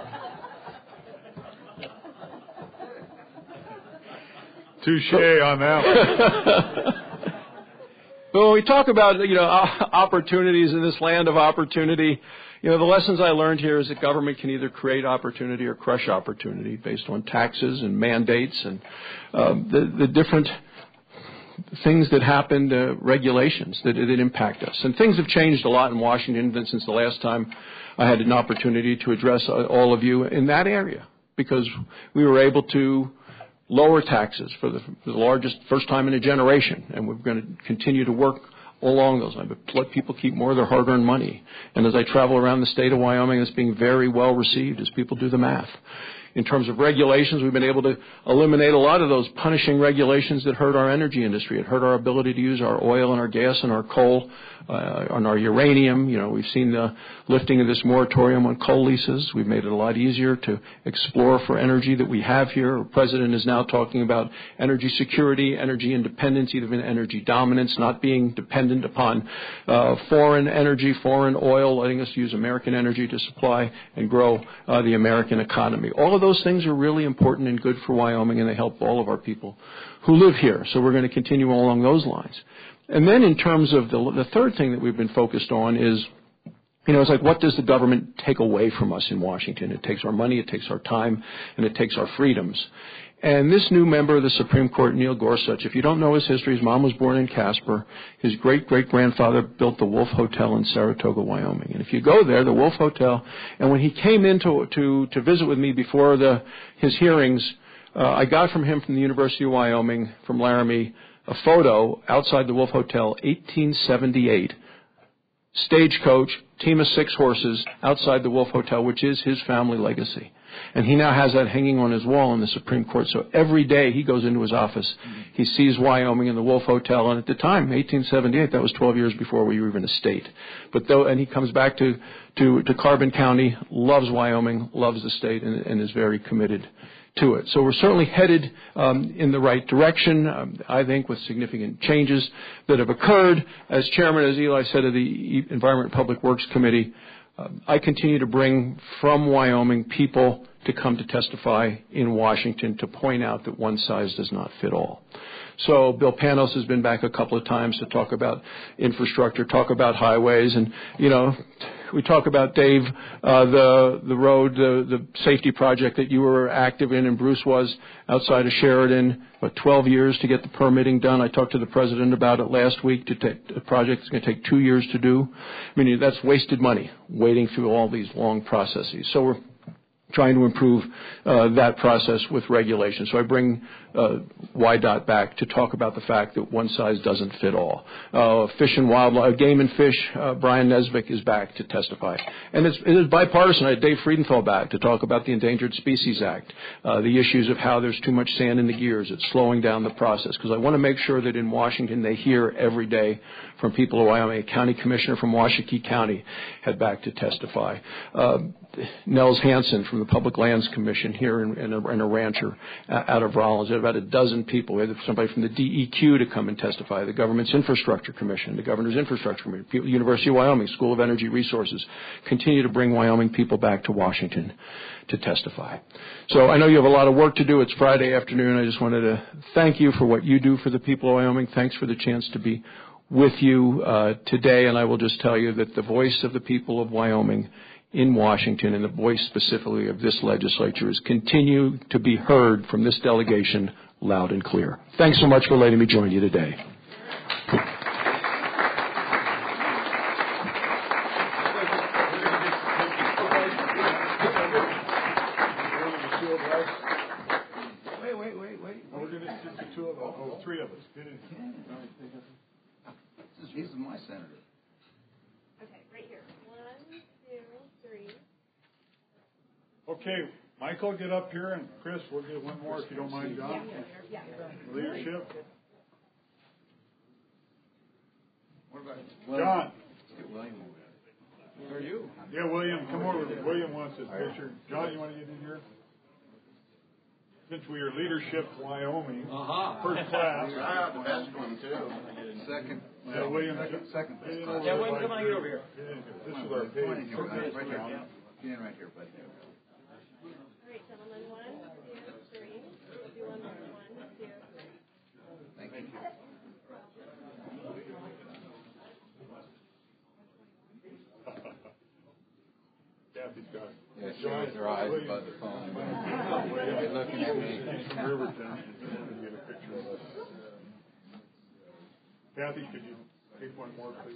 Touche on that one. But when we talk about, you know, opportunities in this land of opportunity, you know, the lessons I learned here is that government can either create opportunity or crush opportunity based on taxes and mandates and um, the, the different things that happened, uh, regulations that, that impact us. And things have changed a lot in Washington since the last time I had an opportunity to address all of you in that area, because we were able to lower taxes for the, for the largest, first time in a generation, and we're going to continue to work along those lines, but let people keep more of their hard-earned money. And as I travel around the state of Wyoming, it's being very well received as people do the math. In terms of regulations, we've been able to eliminate a lot of those punishing regulations that hurt our energy industry. It hurt our ability to use our oil and our gas and our coal, uh, and our uranium. You know, we've seen the lifting of this moratorium on coal leases. We've made it a lot easier to explore for energy that we have here. The President is now talking about energy security, energy independence, even energy dominance, not being dependent upon uh, foreign energy, foreign oil, letting us use American energy to supply and grow uh, the American economy. All of those things are really important and good for Wyoming, and they help all of our people who live here. So we're going to continue along those lines. And then in terms of the, the third thing that we've been focused on is, you know, it's like, what does the government take away from us in Washington? It takes our money, it takes our time, and it takes our freedoms. And this new member of the Supreme Court, Neil Gorsuch, if you don't know his history, his mom was born in Casper. His great-great-grandfather built the Wolf Hotel in Saratoga, Wyoming. And if you go there, the Wolf Hotel, and when he came in to, to, to visit with me before the, his hearings, uh, I got from him from the University of Wyoming, from Laramie, a photo outside the Wolf Hotel, eighteen seventy-eight, stagecoach, team of six horses outside the Wolf Hotel, which is his family legacy. And he now has that hanging on his wall in the Supreme Court. So every day he goes into his office, he sees Wyoming and the Wolf Hotel. And at the time, eighteen seventy-eight, that was twelve years before we were even a state. But though, and he comes back to, to, to Carbon County, loves Wyoming, loves the state, and, and is very committed to it. So we're certainly headed um, in the right direction, um, I think, with significant changes that have occurred. As chairman, as Eli said, of the Environment and Public Works Committee, uh, I continue to bring from Wyoming people to come to testify in Washington to point out that one size does not fit all. So Bill Panos has been back a couple of times to talk about infrastructure, talk about highways, and, you know, we talk about, Dave, uh, the the road, the, the safety project that you were active in and Bruce was outside of Sheridan, what, twelve years to get the permitting done. I talked to the president about it last week. To take, the project is going to take two years to do. I mean, that's wasted money, waiting through all these long processes. So we're trying to improve uh, that process with regulation. So I bring uh, Y DOT back to talk about the fact that one size doesn't fit all. Uh, fish and wildlife, game and fish, uh, Brian Nesbitt is back to testify. And it's, it is bipartisan. I had Dave Friedenthal back to talk about the Endangered Species Act, uh, the issues of how there's too much sand in the gears. It's slowing down the process. Because I want to make sure that in Washington they hear every day from people of Wyoming. A county commissioner from Washakie County had back to testify. Uh, Nels Hansen from the Public Lands Commission here in, in, a, in a rancher out of Rollins. There about a dozen people. We had somebody from the D E Q to come and testify, the Government's Infrastructure Commission, the Governor's Infrastructure Commission, people, University of Wyoming, School of Energy Resources, continue to bring Wyoming people back to Washington to testify. So I know you have a lot of work to do. It's Friday afternoon. I just wanted to thank you for what you do for the people of Wyoming. Thanks for the chance to be with you uh, today, and I will just tell you that the voice of the people of Wyoming in Washington and the voice specifically of this legislature is continue to be heard from this delegation loud and clear. Thanks so much for letting me join you today. Wait, wait, wait, wait. We're going to just the two of us. Oh, three of us. Get in here. This is my senator. Okay, right here. One, two, three. Okay, Michael, get up here, and Chris, we'll get one more if you don't mind, John. Yeah, yeah. Leadership. What about John? Let's get William over. Where are you? Yeah, William, come over. William wants his picture. John, you want to get in here? Since we are leadership Wyoming, uh-huh. First class. Ah, the best one, too. Second. Yeah, William, second. second best yeah, William, come on, get over here. This is our page. Right here, right here. Get in right here, buddy. All right, gentlemen. One, two, three. We'll do one more. One, two, three. Thank you. Kathy's got it. Yeah, she has her eyes above the phone. They're looking at me. He's from Riverton. Get a picture of us. Kathy, could you take one more, please?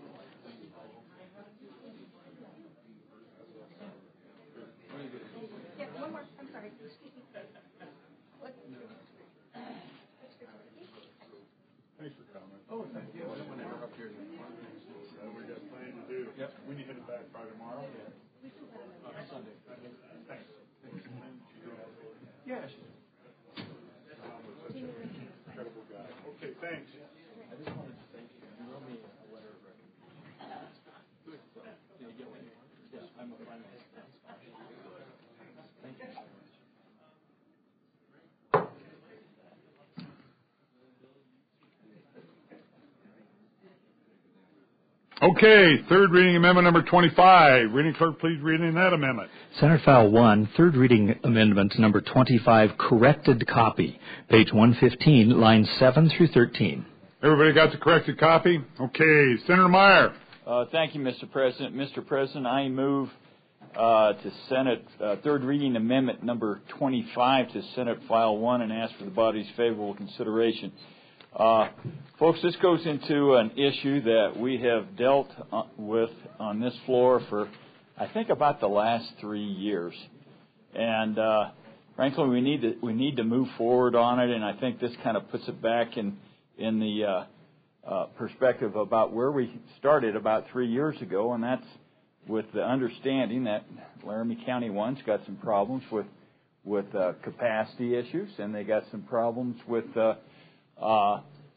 Yeah, one more. I'm sorry. Excuse me. What? Thanks for coming. Oh, thank you. I don't want to interrupt your. Uh, we're just planning to do. Yep. When you headed back by tomorrow? Yeah. Uh, Sunday. Thanks. Yeah. Incredible guy. Okay, thanks. I just wanted to thank you. You wrote me a letter of recommendation. Good. Did you get one? Yes, I'm a finalist. Thank you so much. Okay, third reading amendment number twenty-five. Reading clerk, please read in that amendment. Senate File one, third reading amendment number twenty-five, corrected copy, page one fifteen, lines seven through thirteen. Everybody got the corrected copy? Okay, Senator Meyer. Uh, thank you, Mister President. Mister President, I move uh, to Senate uh, third reading amendment number twenty-five to Senate File one and ask for the body's favorable consideration. Uh, folks, this goes into an issue that we have dealt uh, with on this floor for, I think, about the last three years. And uh, frankly, we need to we need to move forward on it. And I think this kind of puts it back in in the uh, uh, perspective about where we started about three years ago, and that's with the understanding that Laramie County one's got some problems with with uh, capacity issues, and they got some problems with uh, uh,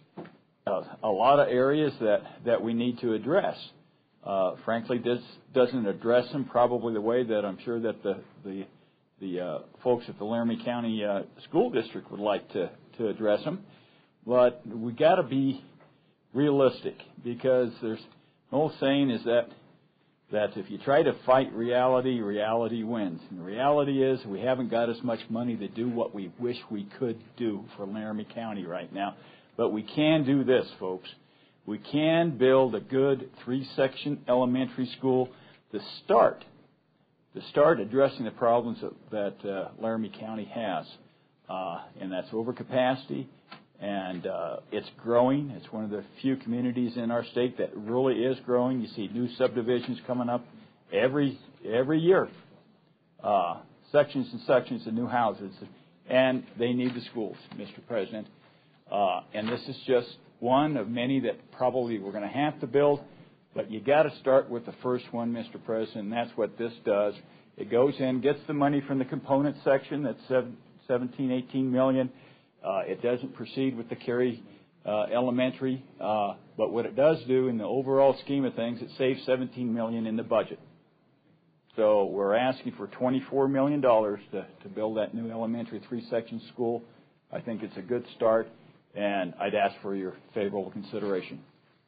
a lot of areas that, that we need to address. Uh, frankly, this doesn't address them probably the way that I'm sure that the the, the uh, folks at the Laramie County uh, School District would like to, to address them. But we got to be realistic, because there's an old saying is that that if you try to fight reality, reality wins. And the reality is we haven't got as much money to do what we wish we could do for Laramie County right now. But we can do this, folks. We can build a good three-section elementary school to start, to start addressing the problems that, that uh, Laramie County has. Uh, and that's overcapacity, and uh, it's growing. It's one of the few communities in our state that really is growing. You see new subdivisions coming up every every year, uh, sections and sections of new houses, and they need the schools, Mister President. Uh, and this is just one of many that probably we're going to have to build, but you got to start with the first one, Mister President, and that's what this does. It goes in, gets the money from the component section, that's seventeen, eighteen million. Uh, it doesn't proceed with the Cary uh, Elementary, uh, but what it does do in the overall scheme of things, it saves seventeen million dollars in the budget. So we're asking for twenty-four million dollars to, to build that new elementary three-section school. I think it's a good start, and I'd ask for your favorable consideration.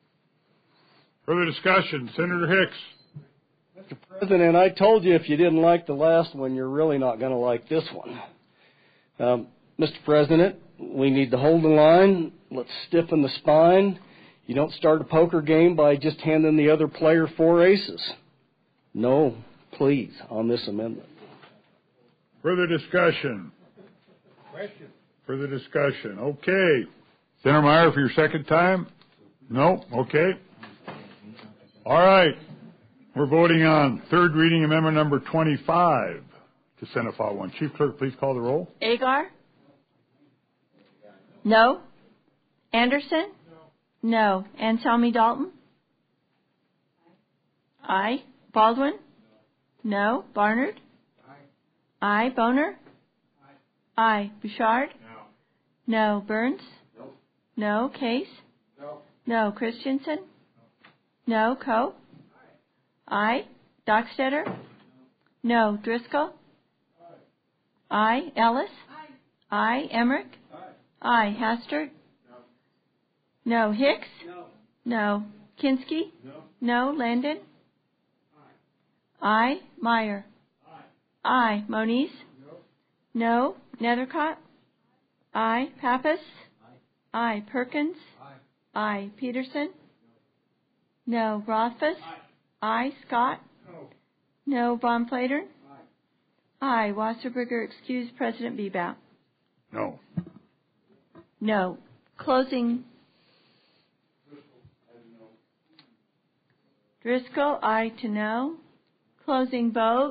Further discussion, Senator Hicks. Mister President, I told you if you didn't like the last one, you're really not going to like this one. Um, Mister President, we need to hold the line. Let's stiffen the spine. You don't start a poker game by just handing the other player four aces. No, please, on this amendment. Further discussion. Question. Further discussion. Okay. Senator Meyer, for your second time? No? Okay. All right. We're voting on third reading amendment number twenty-five to Senate File one. Chief Clerk, please call the roll. Agar? No. Anderson? No. Anselmi Dalton? Aye. Baldwin? No. Barnard? Aye. Boner? Aye. Bouchard? No. Burns? No. Case? No. Christensen? No. Coe? Aye. Dockstetter? No. Driscoll? Aye. Ellis? Aye. Emmerich? Aye. Hastert? No. Hicks? No. Kinski? No. Landon? Aye. Meyer? Aye. Moniz? No. Nethercott? Aye. Pappas? Aye. Perkins? Aye. Peterson? No. Rothfuss? Aye. Scott? No. Von Flatern? Aye. Wasserberger, excuse President Bebout. No. No. Closing Driscoll, aye to no. Closing vote.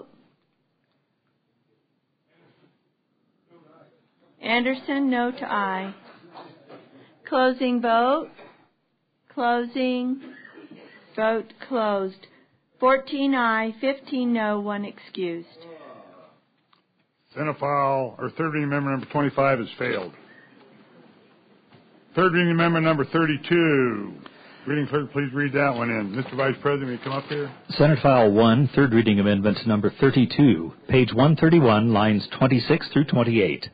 Anderson, no to aye. Closing vote. Closing. Vote closed. fourteen aye, fifteen no, one excused. Senate file, or third reading amendment number twenty-five has failed. Third reading amendment number thirty-two. Reading clerk, please read that one in. Mister Vice President, will you come up here? Senate File one, third reading amendment number thirty-two, page one thirty-one, lines twenty-six through twenty-eight.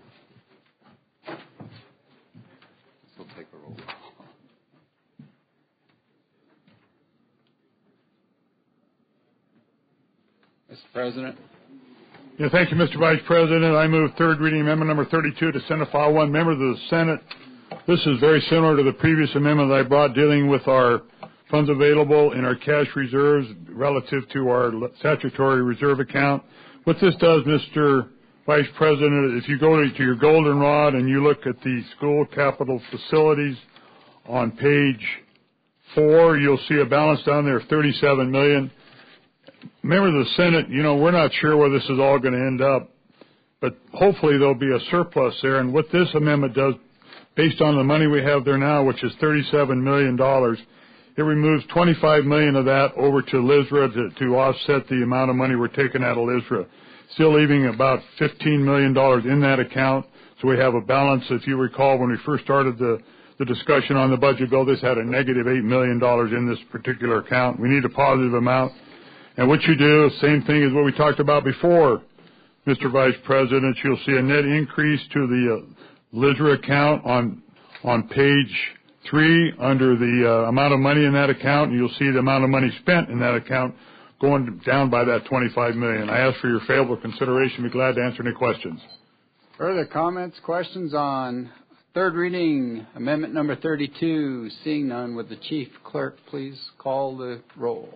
Mister President. Yeah, thank you, Mister Vice President. I move third reading amendment number thirty-two to Senate File one. Members of the Senate, this is very similar to the previous amendment that I brought dealing with our funds available in our cash reserves relative to our statutory reserve account. What this does, Mister Vice President, if you go to your goldenrod and you look at the school capital facilities on page four, you'll see a balance down there of thirty-seven million dollars. Members of the Senate, you know, we're not sure where this is all going to end up, but hopefully there'll be a surplus there. And what this amendment does, based on the money we have there now, which is thirty-seven million dollars, it removes twenty-five million dollars of that over to L I S R A to, to offset the amount of money we're taking out of L I S R A, still leaving about fifteen million dollars in that account. So we have a balance. If you recall, when we first started the, the discussion on the budget bill, this had a negative eight million dollars in this particular account. We need a positive amount. And what you do, same thing as what we talked about before, Mister Vice President, you'll see a net increase to the uh, L I S R A account on on page three under the uh, amount of money in that account, and you'll see the amount of money spent in that account going down by that twenty-five million dollars. I ask for your favorable consideration. Be glad to answer any questions. Further comments, questions on third reading amendment number thirty-two? Seeing none, would the Chief Clerk please call the roll?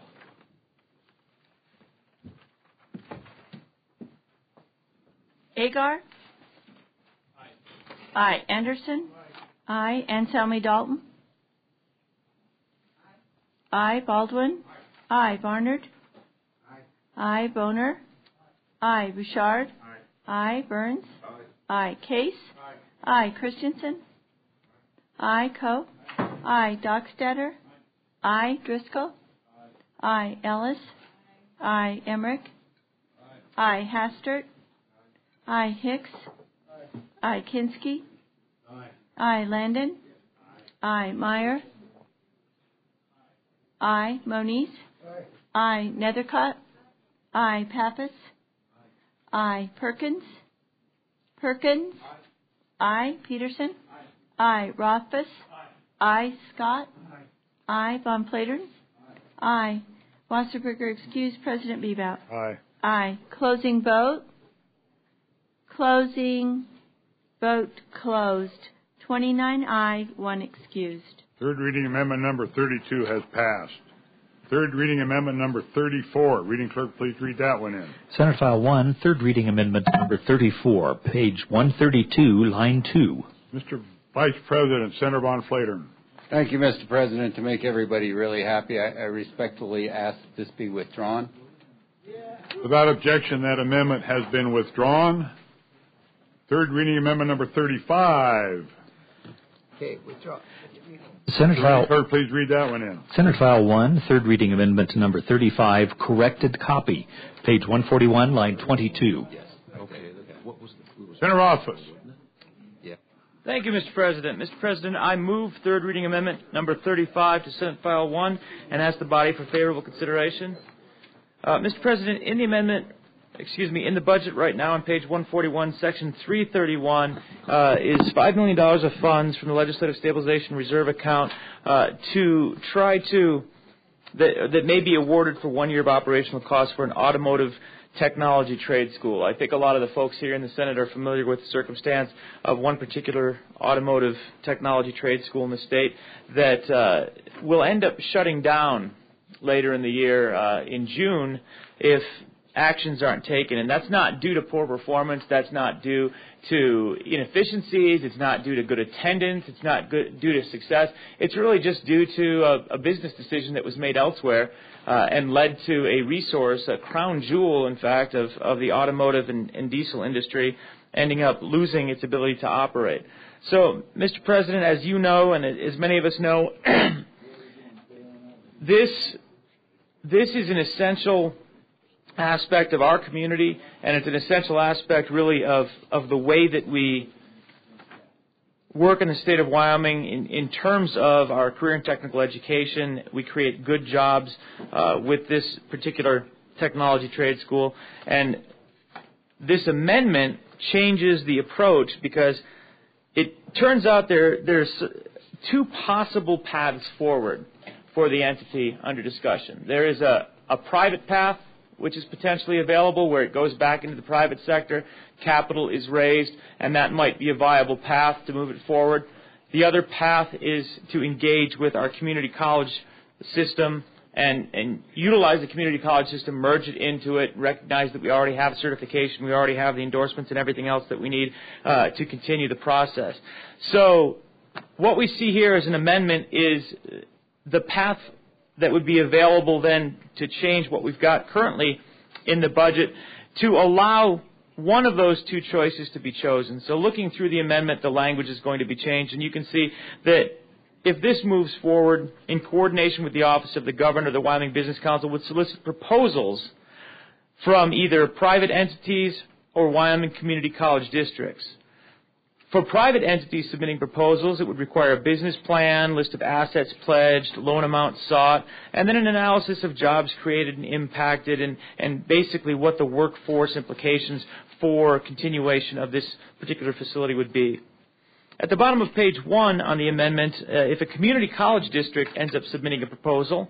Agar? Aye. Aye. Anderson? Aye. Aye. Anselmi Dalton? Aye. Aye. Baldwin? Aye. Aye. Barnard? Aye. Aye. Boner? Aye. Bouchard? Aye. Aye. Burns? Aye. Aye. Case? Aye. Aye. Christensen? Aye. Coe? Aye. Aye. Dockstader? Aye. Driscoll? Aye. Aye. Ellis? Aye. Emmerich? Aye. Hastert? Aye. Hicks? Aye. Aye. Kinski? Aye. Aye. Landon? Aye. Aye. Meyer? Aye. Moniz? Aye. Aye. Nethercott? Aye. Pappas? Aye. Perkins? Perkins? Aye. Peterson? Aye. Rothfuss? Aye. Scott? Aye. Von Platern? Aye. Wasserberger excused. President Bebout? Aye. Aye. Closing vote. Closing vote closed. twenty-nine aye, one excused. Third reading amendment number thirty-two has passed. Third reading amendment number thirty-four. Reading clerk, please read that one in. Senate File one, third reading amendment number thirty-four, page one thirty-two, line two. Mister Vice President, Senator Von Flatern. Thank you, Mister President. To make everybody really happy, I, I respectfully ask that this be withdrawn. Without objection, that amendment has been withdrawn. Third reading amendment number thirty-five. Okay, withdraw. Senate File, clerk, please read that one in. Senate File one, third reading amendment number thirty-five, corrected copy, page one forty-one, line twenty-two. Yes. Okay. What was the, Senator Rothfuss. Yeah. Thank you, Mister President. Mister President, I move third reading amendment number thirty-five to Senate File one and ask the body for favorable consideration. Uh, Mister President, in the amendment, excuse me, in the budget right now on page one forty-one, section three thirty-one, uh, is five million dollars of funds from the Legislative Stabilization Reserve account uh, to try to, that, that may be awarded for one year of operational costs for an automotive technology trade school. I think a lot of the folks here in the Senate are familiar with the circumstance of one particular automotive technology trade school in the state that uh, will end up shutting down later in the year uh, in June if actions aren't taken. And that's not due to poor performance. That's not due to inefficiencies. It's not due to good attendance. It's not good, due to success. It's really just due to a, a business decision that was made elsewhere uh, and led to a resource, a crown jewel, in fact, of, of the automotive and, and diesel industry, ending up losing its ability to operate. So, Mister President, as you know, and as many of us know, this this is an essential aspect of our community, and it's an essential aspect, really, of, of the way that we work in the state of Wyoming in, in terms of our career and technical education. We create good jobs uh, with this particular technology trade school, and this amendment changes the approach because it turns out there there's two possible paths forward for the entity under discussion. There is a, a private path, which is potentially available, where it goes back into the private sector, capital is raised, and that might be a viable path to move it forward. The other path is to engage with our community college system and, and utilize the community college system, merge it into it, recognize that we already have certification, we already have the endorsements and everything else that we need uh, to continue the process. So what we see here as an amendment is the path that would be available then to change what we've got currently in the budget to allow one of those two choices to be chosen. So looking through the amendment, the language is going to be changed, and you can see that if this moves forward in coordination with the Office of the Governor, the Wyoming Business Council would solicit proposals from either private entities or Wyoming community college districts. For private entities submitting proposals, it would require a business plan, list of assets pledged, loan amounts sought, and then an analysis of jobs created and impacted, and, and basically what the workforce implications for continuation of this particular facility would be. At the bottom of page one on the amendment, uh, if a community college district ends up submitting a proposal,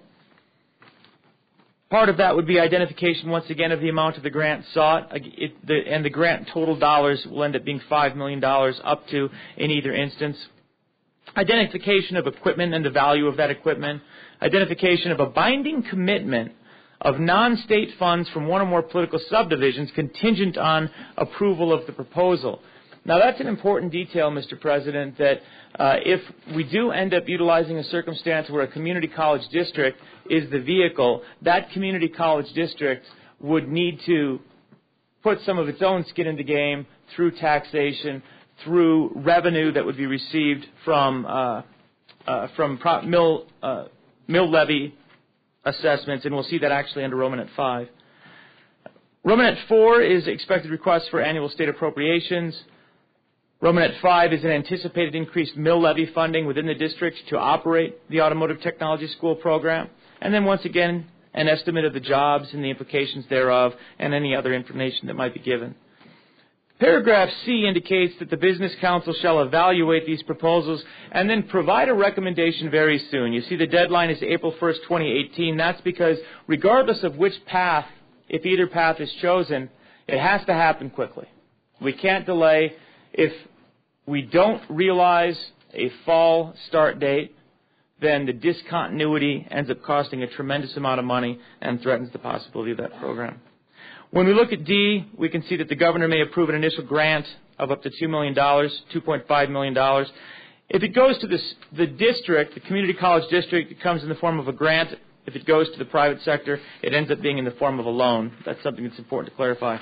part of that would be identification, once again, of the amount of the grant sought, it, the, and the grant total dollars will end up being five million dollars up to in either instance. Identification of equipment and the value of that equipment. Identification of a binding commitment of non-state funds from one or more political subdivisions contingent on approval of the proposal. Now, that's an important detail, Mister President, that uh, if we do end up utilizing a circumstance where a community college district is the vehicle, that community college district would need to put some of its own skin in the game through taxation, through revenue that would be received from uh, uh, from pro- mill uh, mill levy assessments, and we'll see that actually under Romanet five. Romanet four is expected requests for annual state appropriations. Romanet five is an anticipated increased mill levy funding within the district to operate the Automotive Technology School program. And then once again, an estimate of the jobs and the implications thereof and any other information that might be given. Paragraph C indicates that the Business Council shall evaluate these proposals and then provide a recommendation very soon. You see the deadline is April first, twenty eighteen. That's because regardless of which path, if either path is chosen, it has to happen quickly. We can't delay. If we don't realize a fall start date, then the discontinuity ends up costing a tremendous amount of money and threatens the possibility of that program. When we look at D, we can see that the governor may approve an initial grant of up to two million dollars, two point five million dollars. If it goes to this, the district, the community college district, it comes in the form of a grant. If it goes to the private sector, it ends up being in the form of a loan. That's something that's important to clarify.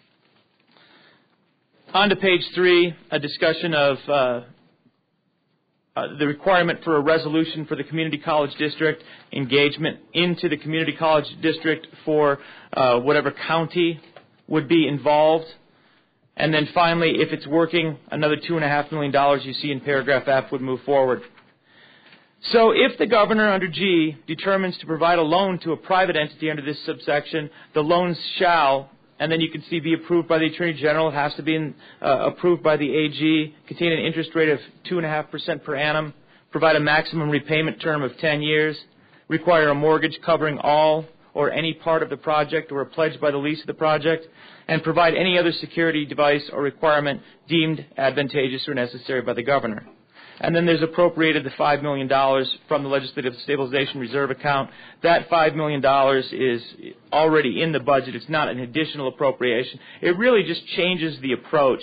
On to page three, a discussion of uh, uh, the requirement for a resolution for the community college district, engagement into the community college district for uh, whatever county would be involved. And then finally, if it's working, another two point five million dollars you see in paragraph F would move forward. So if the governor under G determines to provide a loan to a private entity under this subsection, the loans shall, and then you can see be approved by the Attorney General. It has to be in, uh, approved by the A G, contain an interest rate of two point five percent per annum, provide a maximum repayment term of ten years, require a mortgage covering all or any part of the project or a pledge by the lease of the project, and provide any other security device or requirement deemed advantageous or necessary by the governor. And then there's appropriated the five million dollars from the Legislative Stabilization Reserve account. That five million dollars is already in the budget. It's not an additional appropriation. It really just changes the approach.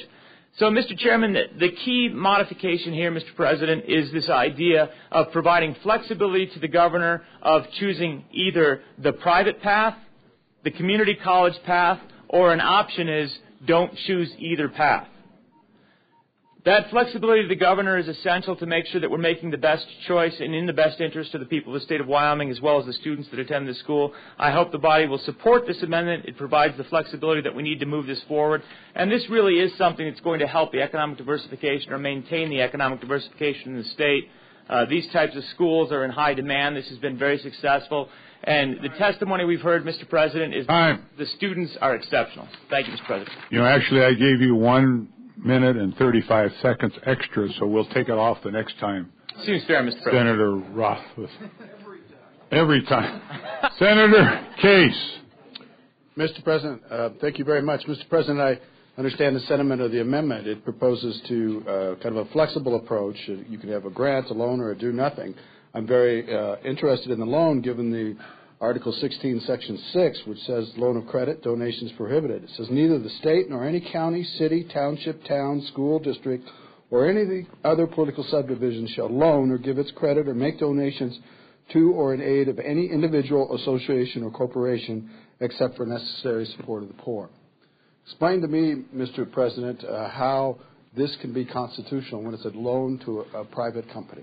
So, Mister Chairman, the, the key modification here, Mister President, is this idea of providing flexibility to the governor of choosing either the private path, the community college path, or an option is don't choose either path. That flexibility to the governor is essential to make sure that we're making the best choice and in the best interest of the people of the state of Wyoming as well as the students that attend this school. I hope the body will support this amendment. It provides the flexibility that we need to move this forward. And this really is something that's going to help the economic diversification or maintain the economic diversification in the state. Uh, these types of schools are in high demand. This has been very successful. And the testimony we've heard, Mister President, is Time. The students are exceptional. Thank you, Mister President. You know, actually, I gave you one minute and thirty-five seconds extra, so we'll take it off the next time. Seems fair, Mister President. Senator Rothfuss. Every time. Senator Case. Mister President, uh, thank you very much. Mister President, I understand the sentiment of the amendment. It proposes to uh, kind of a flexible approach. You can have a grant, a loan, or a do nothing. I'm very uh, interested in the loan given the Article sixteen, Section six, which says loan of credit, donations prohibited. It says neither the state nor any county, city, township, town, school, district, or any of the other political subdivisions shall loan or give its credit or make donations to or in aid of any individual, association, or corporation except for necessary support of the poor. Explain to me, Mister President, uh, how this can be constitutional when it's a loan to a, a private company.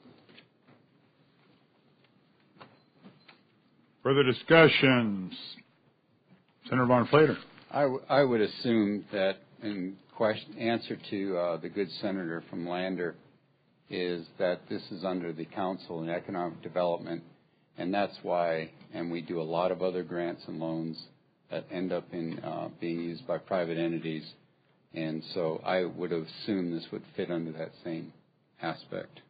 Further discussions? Senator Von Flater. I, w- I would assume that in question, answer to uh, the good senator from Lander is that this is under the Council on Economic Development, and that's why, and we do a lot of other grants and loans that end up in uh, being used by private entities, and so I would assume this would fit under that same aspect.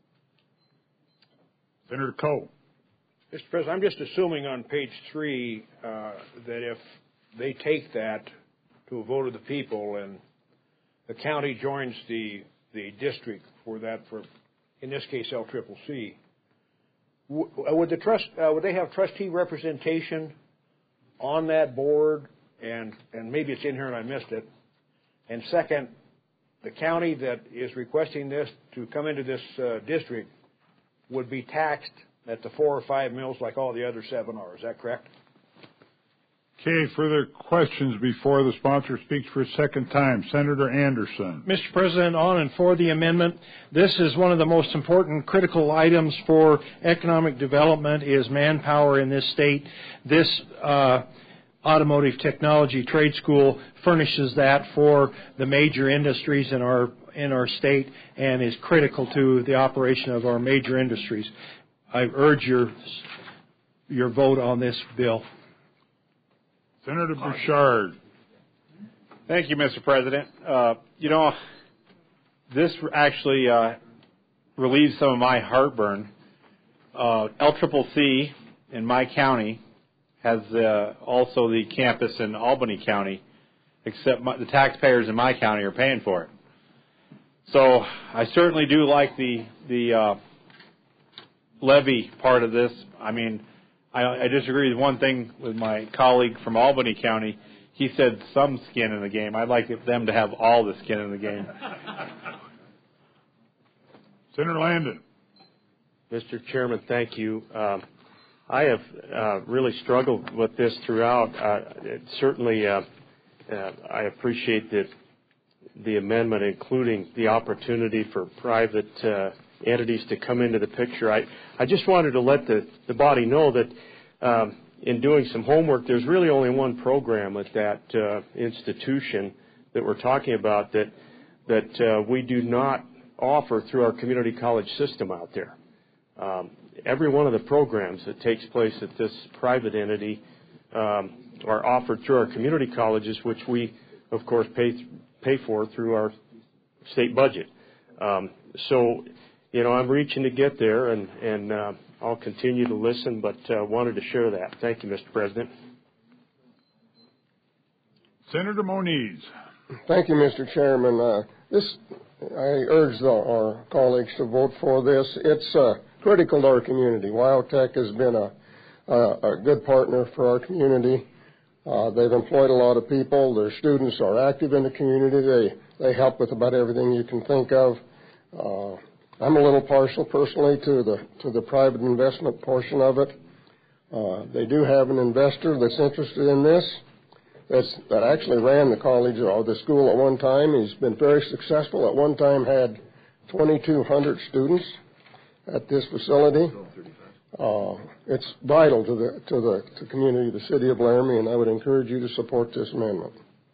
Senator Coe. Mister President, I'm just assuming on page three uh, that if they take that to a vote of the people and the county joins the the district for that, for in this case L C C C, w- would the trust uh, would they have trustee representation on that board? And and maybe it's in here and I missed it. And second, the county that is requesting this to come into this uh, district would be taxed at the four or five mills like all the other seven are. Is that correct? Okay, further questions before the sponsor speaks for a second time. Senator Anderson. Mister President, on and for the amendment. This is one of the most important critical items for economic development is manpower in this state. This uh, automotive technology trade school furnishes that for the major industries in our in our state and is critical to the operation of our major industries. I urge your your vote on this bill. Senator Bouchard. Thank you, Mister President. Uh, you know, this actually uh, relieves some of my heartburn. Uh, L C C C in my county has uh, also the campus in Albany County, except my, the taxpayers in my county are paying for it. So I certainly do like the the uh, levy part of this. I mean, I, I disagree with one thing with my colleague from Albany County. He said some skin in the game. I'd like them to have all the skin in the game. Senator Landon. Mister Chairman, thank you. Um, I have uh, really struggled with this throughout. Uh, it certainly, uh, uh, I appreciate the, the amendment, including the opportunity for private uh, entities to come into the picture. I, I just wanted to let the, the body know that um, in doing some homework, there's really only one program at that uh, institution that we're talking about that that uh, we do not offer through our community college system out there. Um, every one of the programs that takes place at this private entity um, are offered through our community colleges, which we, of course, pay pay for through our state budget. Um, so, you know, I'm reaching to get there, and, and uh, I'll continue to listen, but uh, wanted to share that. Thank you, Mister President. Senator Moniz. Thank you, Mister Chairman. Uh, this, I urge the, our colleagues to vote for this. It's uh, critical to our community. WyoTech has been a, a, a good partner for our community. Uh, Uh, they've employed a lot of people. Their students are active in the community. They, they help with about everything you can think of. Uh, I'm a little partial personally to the, to the private investment portion of it. Uh, they do have an investor that's interested in this. That's, that actually ran the college or the school at one time. He's been very successful. At one time had twenty-two hundred students at this facility. Uh, it's vital to the to the to community of the city of Laramie, and I would encourage you to support this amendment.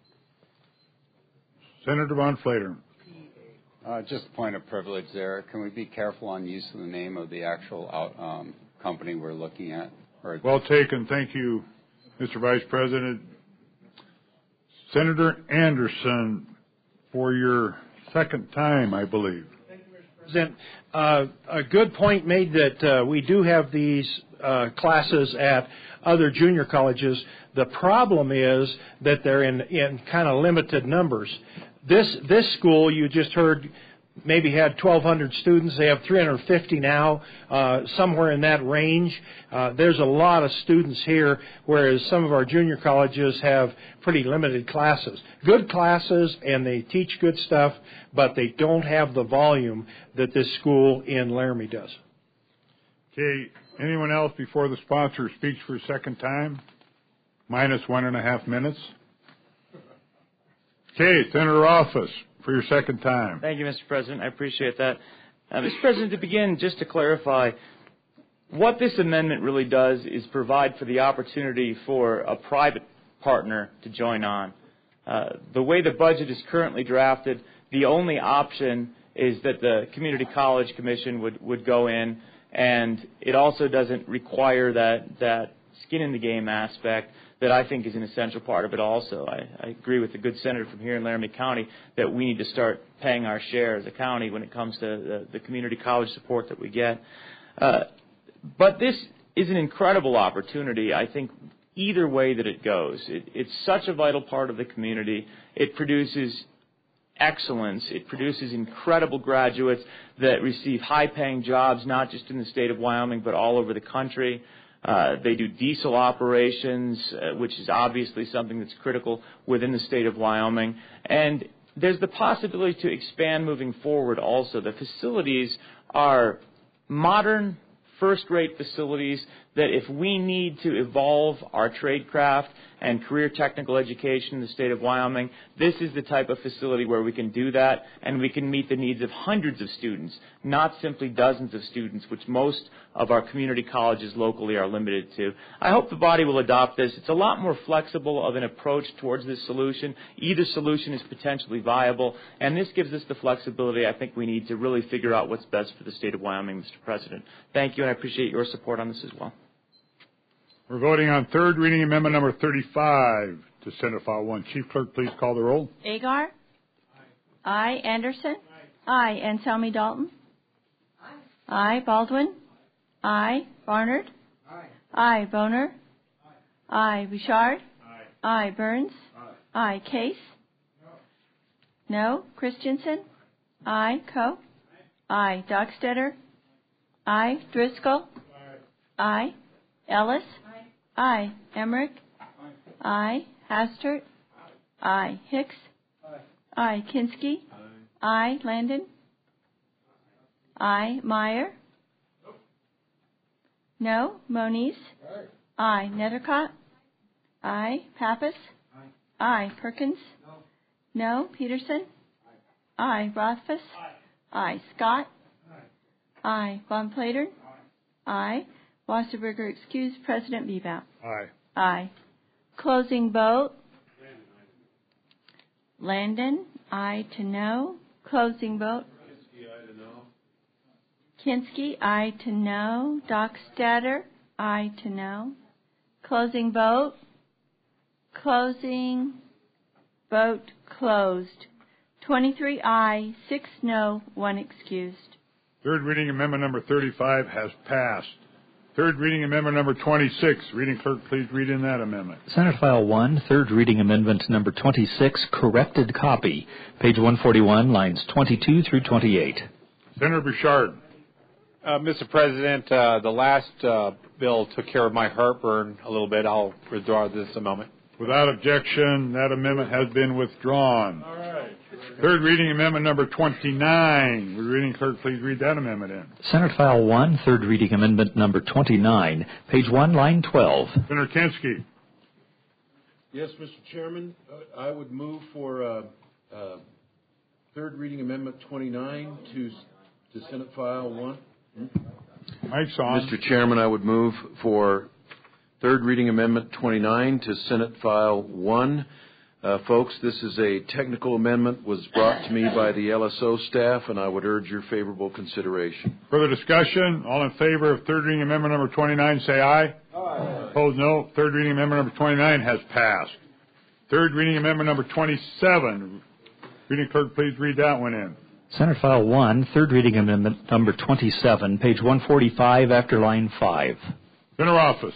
Senator Von Flater. Uh, just a point of privilege there. Can we be careful on use of the name of the actual out, um, company we're looking at? Or Well taken. Thank you, Mister Vice President. Senator Anderson, for your second time, I believe. President, uh, a good point made that uh, we do have these uh, classes at other junior colleges. The problem is that they're in, in kind of limited numbers. This this school, you just heard, maybe had twelve hundred students. They have three hundred fifty now, uh, somewhere in that range. Uh, there's a lot of students here, whereas some of our junior colleges have pretty limited classes. Good classes, and they teach good stuff, but they don't have the volume that this school in Laramie does. Okay, anyone else before the sponsor speaks for a second time? Minus one and a half minutes. Okay, Senator Office, for your second time. Thank you, Mister President. I appreciate that. Uh, Mister President, to begin, just to clarify, what this amendment really does is provide for the opportunity for a private partner to join on. Uh, the way the budget is currently drafted, the only option is that the Community College Commission would, would go in, and it also doesn't require that, that skin in the game aspect that I think is an essential part of it also. I, I agree with the good senator from here in Laramie County that we need to start paying our share as a county when it comes to the, the community college support that we get. Uh, but this is an incredible opportunity, I think, either way that it goes. It, it's such a vital part of the community. It produces excellence. It produces incredible graduates that receive high-paying jobs, not just in the state of Wyoming, but all over the country. Uh, they do diesel operations, uh, which is obviously something that's critical within the state of Wyoming. And there's the possibility to expand moving forward also. The facilities are modern, first-rate facilities that if we need to evolve our tradecraft and career technical education in the state of Wyoming, this is the type of facility where we can do that, and we can meet the needs of hundreds of students, not simply dozens of students, which most of our community colleges locally are limited to. I hope the body will adopt this. It's a lot more flexible of an approach towards this solution. Either solution is potentially viable, and this gives us the flexibility I think we need to really figure out what's best for the state of Wyoming, Mister President. Thank you, and I appreciate your support on this as well. We're voting on third reading amendment number thirty-five to Senate File one. Chief Clerk, please call the roll. Agar? Aye. Anderson? Aye. Anselmi Dalton? Aye. Baldwin? Aye. Barnard? Aye. Boner? Aye. Bouchard? Aye. Burns? Aye. Case? No. Christensen? Aye. Coe? Aye. Dockstetter? Aye. Driscoll? Aye. Ellis? Aye. Emmerich? Aye. Hastert? Aye. Hicks? Aye. Kinski? Aye. Landon? Aye. Meyer? No. Moniz? Aye. Nettercott? Aye. Pappas? Aye. Perkins? No. Peterson? Aye. Rothfuss? Aye. Scott? Aye. Von Plater? Aye. Wasserberger excused. President Bebout? Aye. Aye. Closing vote. Landon? Aye to no. Closing vote. Kinski? Aye to no. Dockstader? Aye to no. Closing vote. Closing vote closed. twenty-three aye, six no, one excused. Third reading amendment number thirty-five has passed. Third reading amendment number twenty-six. Reading clerk, please read in that amendment. Senate File one, third reading amendment number twenty-six, corrected copy, page one forty-one, lines twenty-two through twenty-eight. Senator Bouchard. Uh, Mister President, uh, the last uh, bill took care of my heartburn a little bit. I'll withdraw this a moment. Without objection, that amendment has been withdrawn. All right. Third reading amendment number twenty-nine. Would the reading clerk please read that amendment in? Senate File one, third reading amendment number twenty-nine, page one, line twelve. Senator Kinski. Yes, Mister Chairman, uh, I would move for uh, uh, third reading amendment twenty-nine to to Senate File one. Mike's on. Mister Chairman, I would move for third reading amendment twenty-nine to Senate File one. Uh, folks, this is a technical amendment, was brought to me by the L S O staff, and I would urge your favorable consideration. Further discussion? All in favor of third reading amendment number twenty-nine, say aye. Aye. Opposed, no. Third reading amendment number twenty-nine has passed. Third reading amendment number twenty-seven. Reading clerk, please read that one in. Senate File one, third reading amendment number twenty-seven, page one forty-five after line five. Senator Office.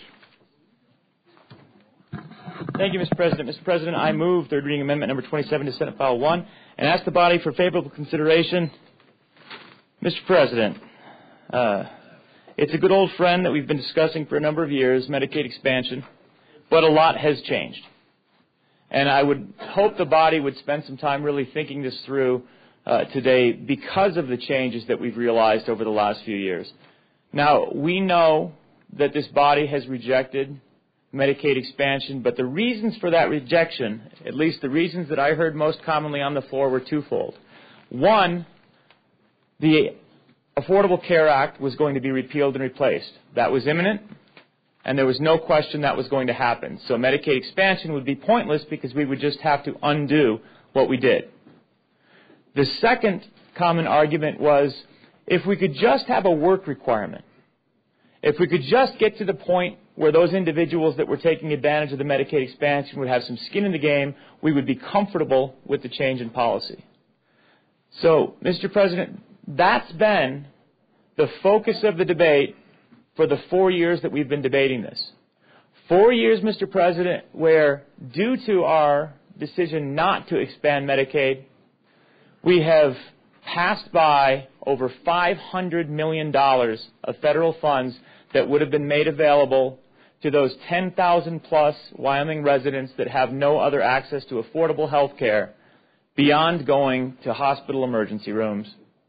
Thank you, Mister President. Mister President, I move third reading amendment number twenty-seven to Senate File one and ask the body for favorable consideration. Mister President, uh, it's a good old friend that we've been discussing for a number of years, Medicaid expansion, but a lot has changed. And I would hope the body would spend some time really thinking this through uh, today because of the changes that we've realized over the last few years. Now, we know that this body has rejected Medicaid expansion, but the reasons for that rejection, at least the reasons that I heard most commonly on the floor, were twofold. One, the Affordable Care Act was going to be repealed and replaced. That was imminent, and there was no question that was going to happen. So Medicaid expansion would be pointless because we would just have to undo what we did. The second common argument was if we could just have a work requirement, if we could just get to the point where those individuals that were taking advantage of the Medicaid expansion would have some skin in the game, we would be comfortable with the change in policy. So, Mister President, that's been the focus of the debate for the four years that we've been debating this. Four years, Mister President, where due to our decision not to expand Medicaid, we have passed by over five hundred million dollars of federal funds that would have been made available to those ten thousand plus Wyoming residents that have no other access to affordable health care beyond going to hospital emergency rooms,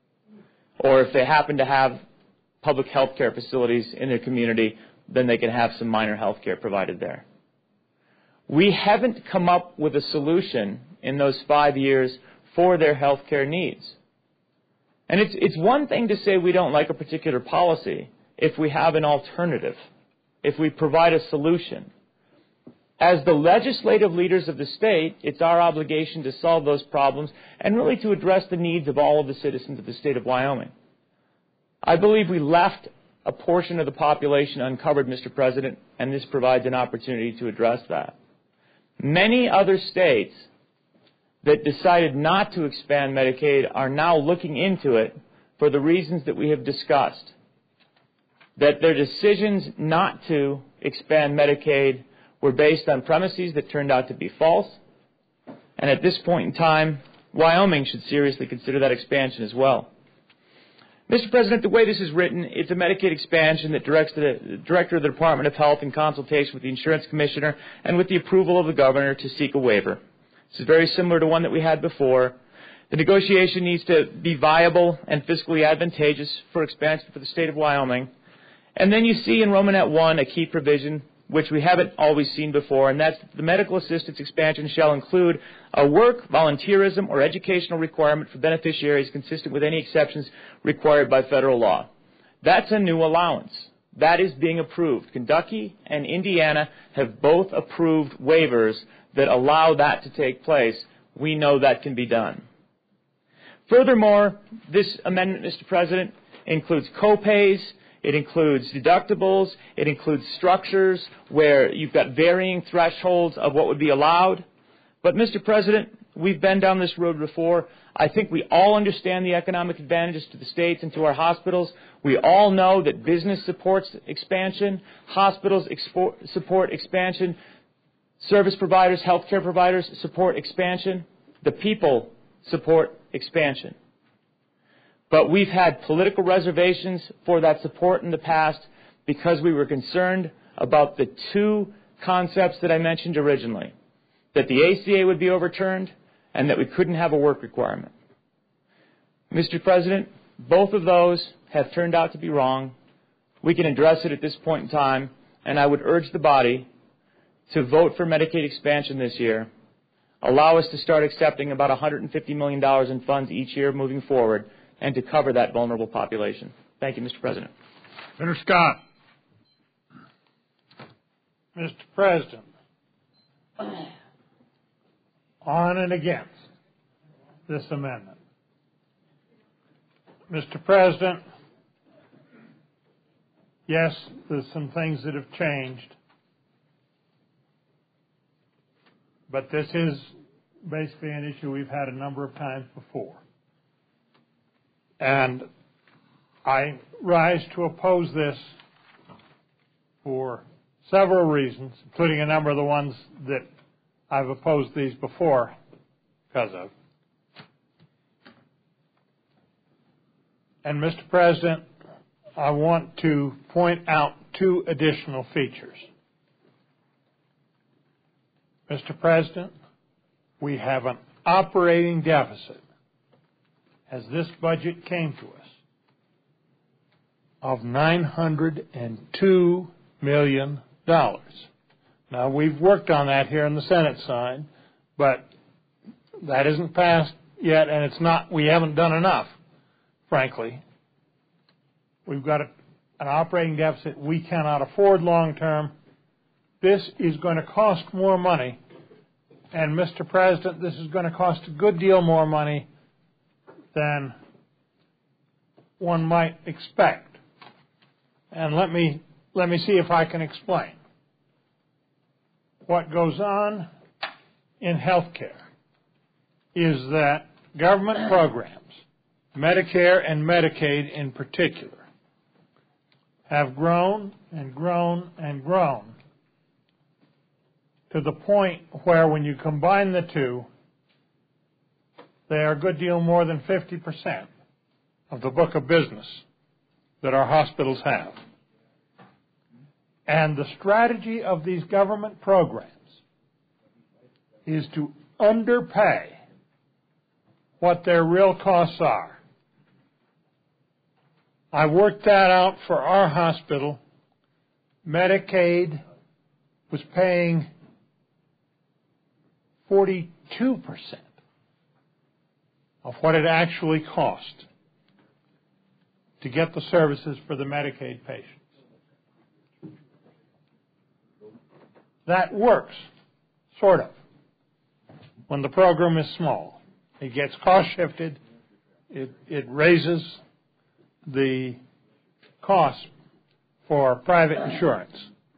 or if they happen to have public health care facilities in their community, then they can have some minor health care provided there. We haven't come up with a solution in those five years for their health care needs. And it's, it's one thing to say we don't like a particular policy if we have an alternative, if we provide a solution. As the legislative leaders of the state, it's our obligation to solve those problems and really to address the needs of all of the citizens of the state of Wyoming. I believe we left a portion of the population uncovered, Mister President, and this provides an opportunity to address that. Many other states that decided not to expand Medicaid are now looking into it for the reasons that we have discussed. That their decisions not to expand Medicaid were based on premises that turned out to be false. And at this point in time, Wyoming should seriously consider that expansion as well. Mister President, the way this is written, it's a Medicaid expansion that directs the Director of the Department of Health in consultation with the Insurance Commissioner and with the approval of the Governor to seek a waiver. This is very similar to one that we had before. The negotiation needs to be viable and fiscally advantageous for expansion for the state of Wyoming. And then you see in Romanet one a key provision which we haven't always seen before, and that's the medical assistance expansion shall include a work, volunteerism, or educational requirement for beneficiaries consistent with any exceptions required by federal law. That's a new allowance. That is being approved. Kentucky and Indiana have both approved waivers that allow that to take place. We know that can be done. Furthermore, this amendment, Mister President, includes co-pays. It includes deductibles. It includes structures where you've got varying thresholds of what would be allowed. But, Mister President, we've been down this road before. I think we all understand the economic advantages to the states and to our hospitals. We all know that business supports expansion, hospitals expo- support expansion, service providers, healthcare providers support expansion, the people support expansion. But we've had political reservations for that support in the past because we were concerned about the two concepts that I mentioned originally. that the A C A would be overturned, and that we couldn't have a work requirement. Mister President, both of those have turned out to be wrong. We can address it at this point in time, and I would urge the body to vote for Medicaid expansion this year, allow us to start accepting about one hundred fifty million dollars in funds each year moving forward, and to cover that vulnerable population. Thank you, Mister President. Senator Scott. Mister President, on and against this amendment. Mister President, yes, there's some things that have changed, but this is basically an issue we've had a number of times before. And I rise to oppose this for several reasons, including a number of the ones that I've opposed these before because of. And, Mister President, I want to point out two additional features. Mister President, we have an operating deficit, as this budget came to us, of nine hundred two million dollars. Now, we've worked on that here in the Senate side, but that isn't passed yet, and it's not, we haven't done enough, frankly. We've got a, an operating deficit we cannot afford long term. This is going to cost more money, and, Mister President, this is going to cost a good deal more money than one might expect. And let me let me see if I can explain. What goes on in health care is that government programs, Medicare and Medicaid in particular, have grown and grown and grown to the point where when you combine the two, they are a good deal more than fifty percent of the book of business that our hospitals have. And the strategy of these government programs is to underpay what their real costs are. I worked that out for our hospital. Medicaid was paying forty-two percent of what it actually cost to get the services for the Medicaid patients. That works, sort of, when the program is small. It gets cost shifted. It, it raises the cost for private insurance.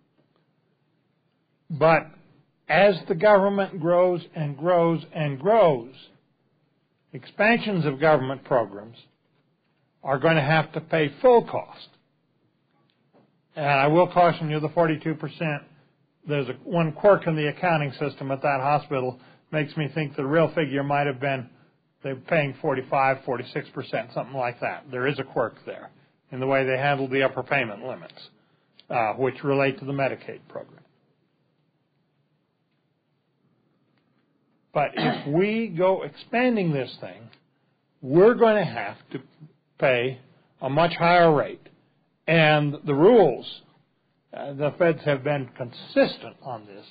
But as the government grows and grows and grows, expansions of government programs are going to have to pay full cost. And I will caution you, the forty-two percent, there's a, one quirk in the accounting system at that hospital makes me think the real figure might have been they're paying forty-five, forty-six percent, something like that. There is a quirk there in the way they handle the upper payment limits, uh, which relate to the Medicaid program. But if we go expanding this thing, we're going to have to pay a much higher rate. And the rules, uh, the feds have been consistent on this,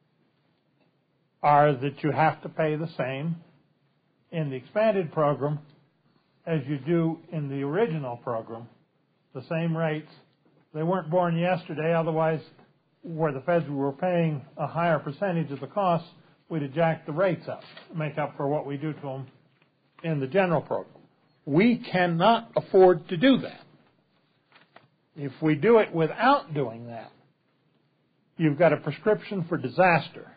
are that you have to pay the same in the expanded program as you do in the original program, the same rates. They weren't born yesterday, otherwise where the feds were paying a higher percentage of the costs, we'd have jacked the rates up, make up for what we do to them in the general program. We cannot afford to do that. If we do it without doing that, you've got a prescription for disaster.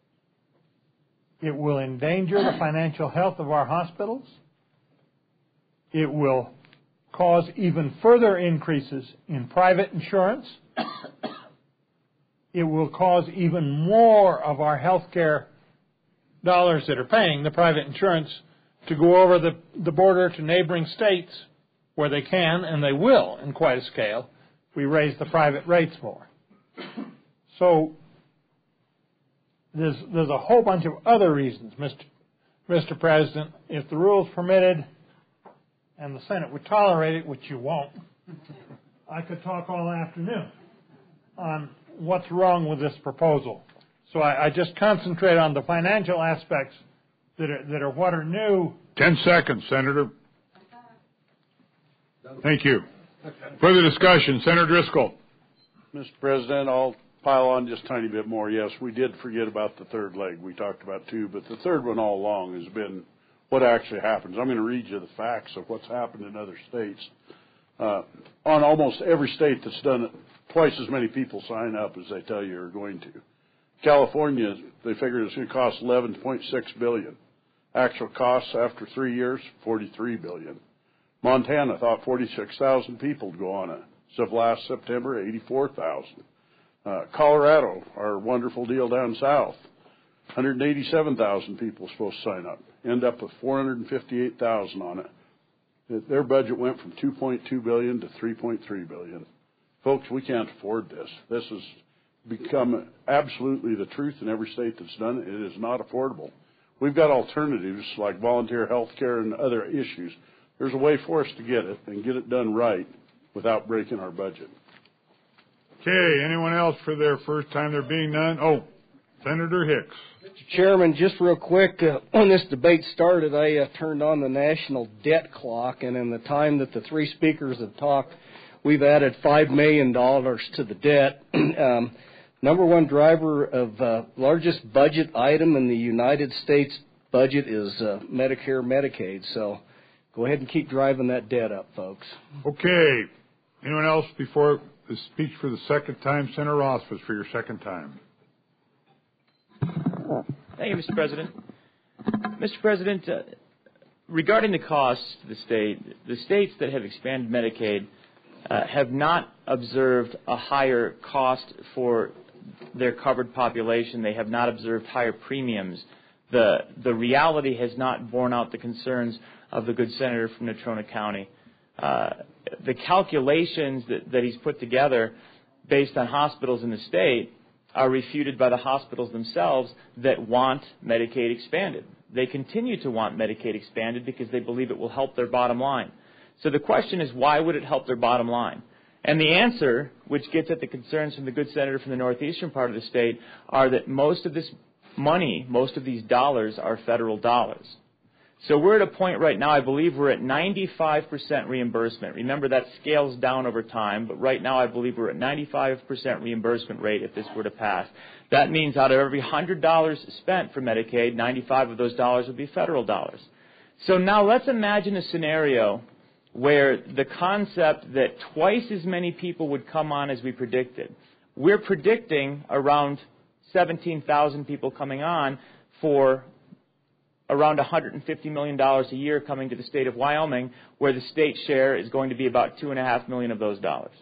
It will endanger the financial health of our hospitals. It will cause even further increases in private insurance. It will cause even more of our health care dollars that are paying the private insurance to go over the, the border to neighboring states where they can, and they will in quite a scale, if we raise the private rates more. So there's there's a whole bunch of other reasons, Mister Mister President. If the rules permitted, and the Senate would tolerate it, which you won't, I could talk all afternoon on what's wrong with this proposal. So I, I just concentrate on the financial aspects that are, that are what are new. Ten seconds, Senator. Thank you. Further discussion, Senator Driscoll. Mister President, I'll pile on just a tiny bit more. Yes, we did forget about the third leg. We talked about two, but the third one all along has been what actually happens. I'm going to read you the facts of what's happened in other states. Uh, on almost every state that's done it, twice as many people sign up as they tell you are going to. California, they figured it's going to cost eleven point six billion dollars. Actual costs after three years, forty-three billion dollars. Montana thought forty-six thousand people would go on it. So last September, eighty-four thousand. Uh, Colorado, our wonderful deal down south, one hundred eighty-seven thousand people supposed to sign up. End up with four hundred fifty-eight thousand on it. Their budget went from two point two billion dollars to three point three billion dollars. Folks, we can't afford this. This has become absolutely the truth in every state that's done it. It is not affordable. We've got alternatives like volunteer health care and other issues. There's a way for us to get it and get it done right without breaking our budget. Okay, anyone else for their first time? There being none? Oh, Senator Hicks. Mister Chairman, just real quick, uh, when this debate started, I uh, turned on the national debt clock, and in the time that the three speakers have talked, we've added five million dollars to the debt. um, number one driver of uh, largest budget item in the United States budget is uh, Medicare, Medicaid. So go ahead and keep driving that debt up, folks. Okay. Anyone else before the speech for the second time? Senator Rothfuss for your second time. Thank you, Mister President. Mister President, uh, regarding the costs to the state, the states that have expanded Medicaid uh, have not observed a higher cost for their covered population. They have not observed higher premiums. The, the reality has not borne out the concerns of the good senator from Natrona County. Uh, the calculations that, that he's put together based on hospitals in the state are refuted by the hospitals themselves that want Medicaid expanded. They continue to want Medicaid expanded because they believe it will help their bottom line. So the question is, why would it help their bottom line? And the answer, which gets at the concerns from the good senator from the northeastern part of the state, are that most of this money, most of these dollars are federal dollars. So we're at a point right now, I believe we're at ninety-five percent reimbursement. Remember, that scales down over time, but right now I believe we're at ninety-five percent reimbursement rate if this were to pass. That means out of every one hundred dollars spent for Medicaid, ninety-five of those dollars would be federal dollars. So now let's imagine a scenario where the concept that twice as many people would come on as we predicted. We're predicting around seventeen thousand people coming on for around one hundred fifty million dollars a year coming to the state of Wyoming, where the state share is going to be about two point five million dollars of those dollars,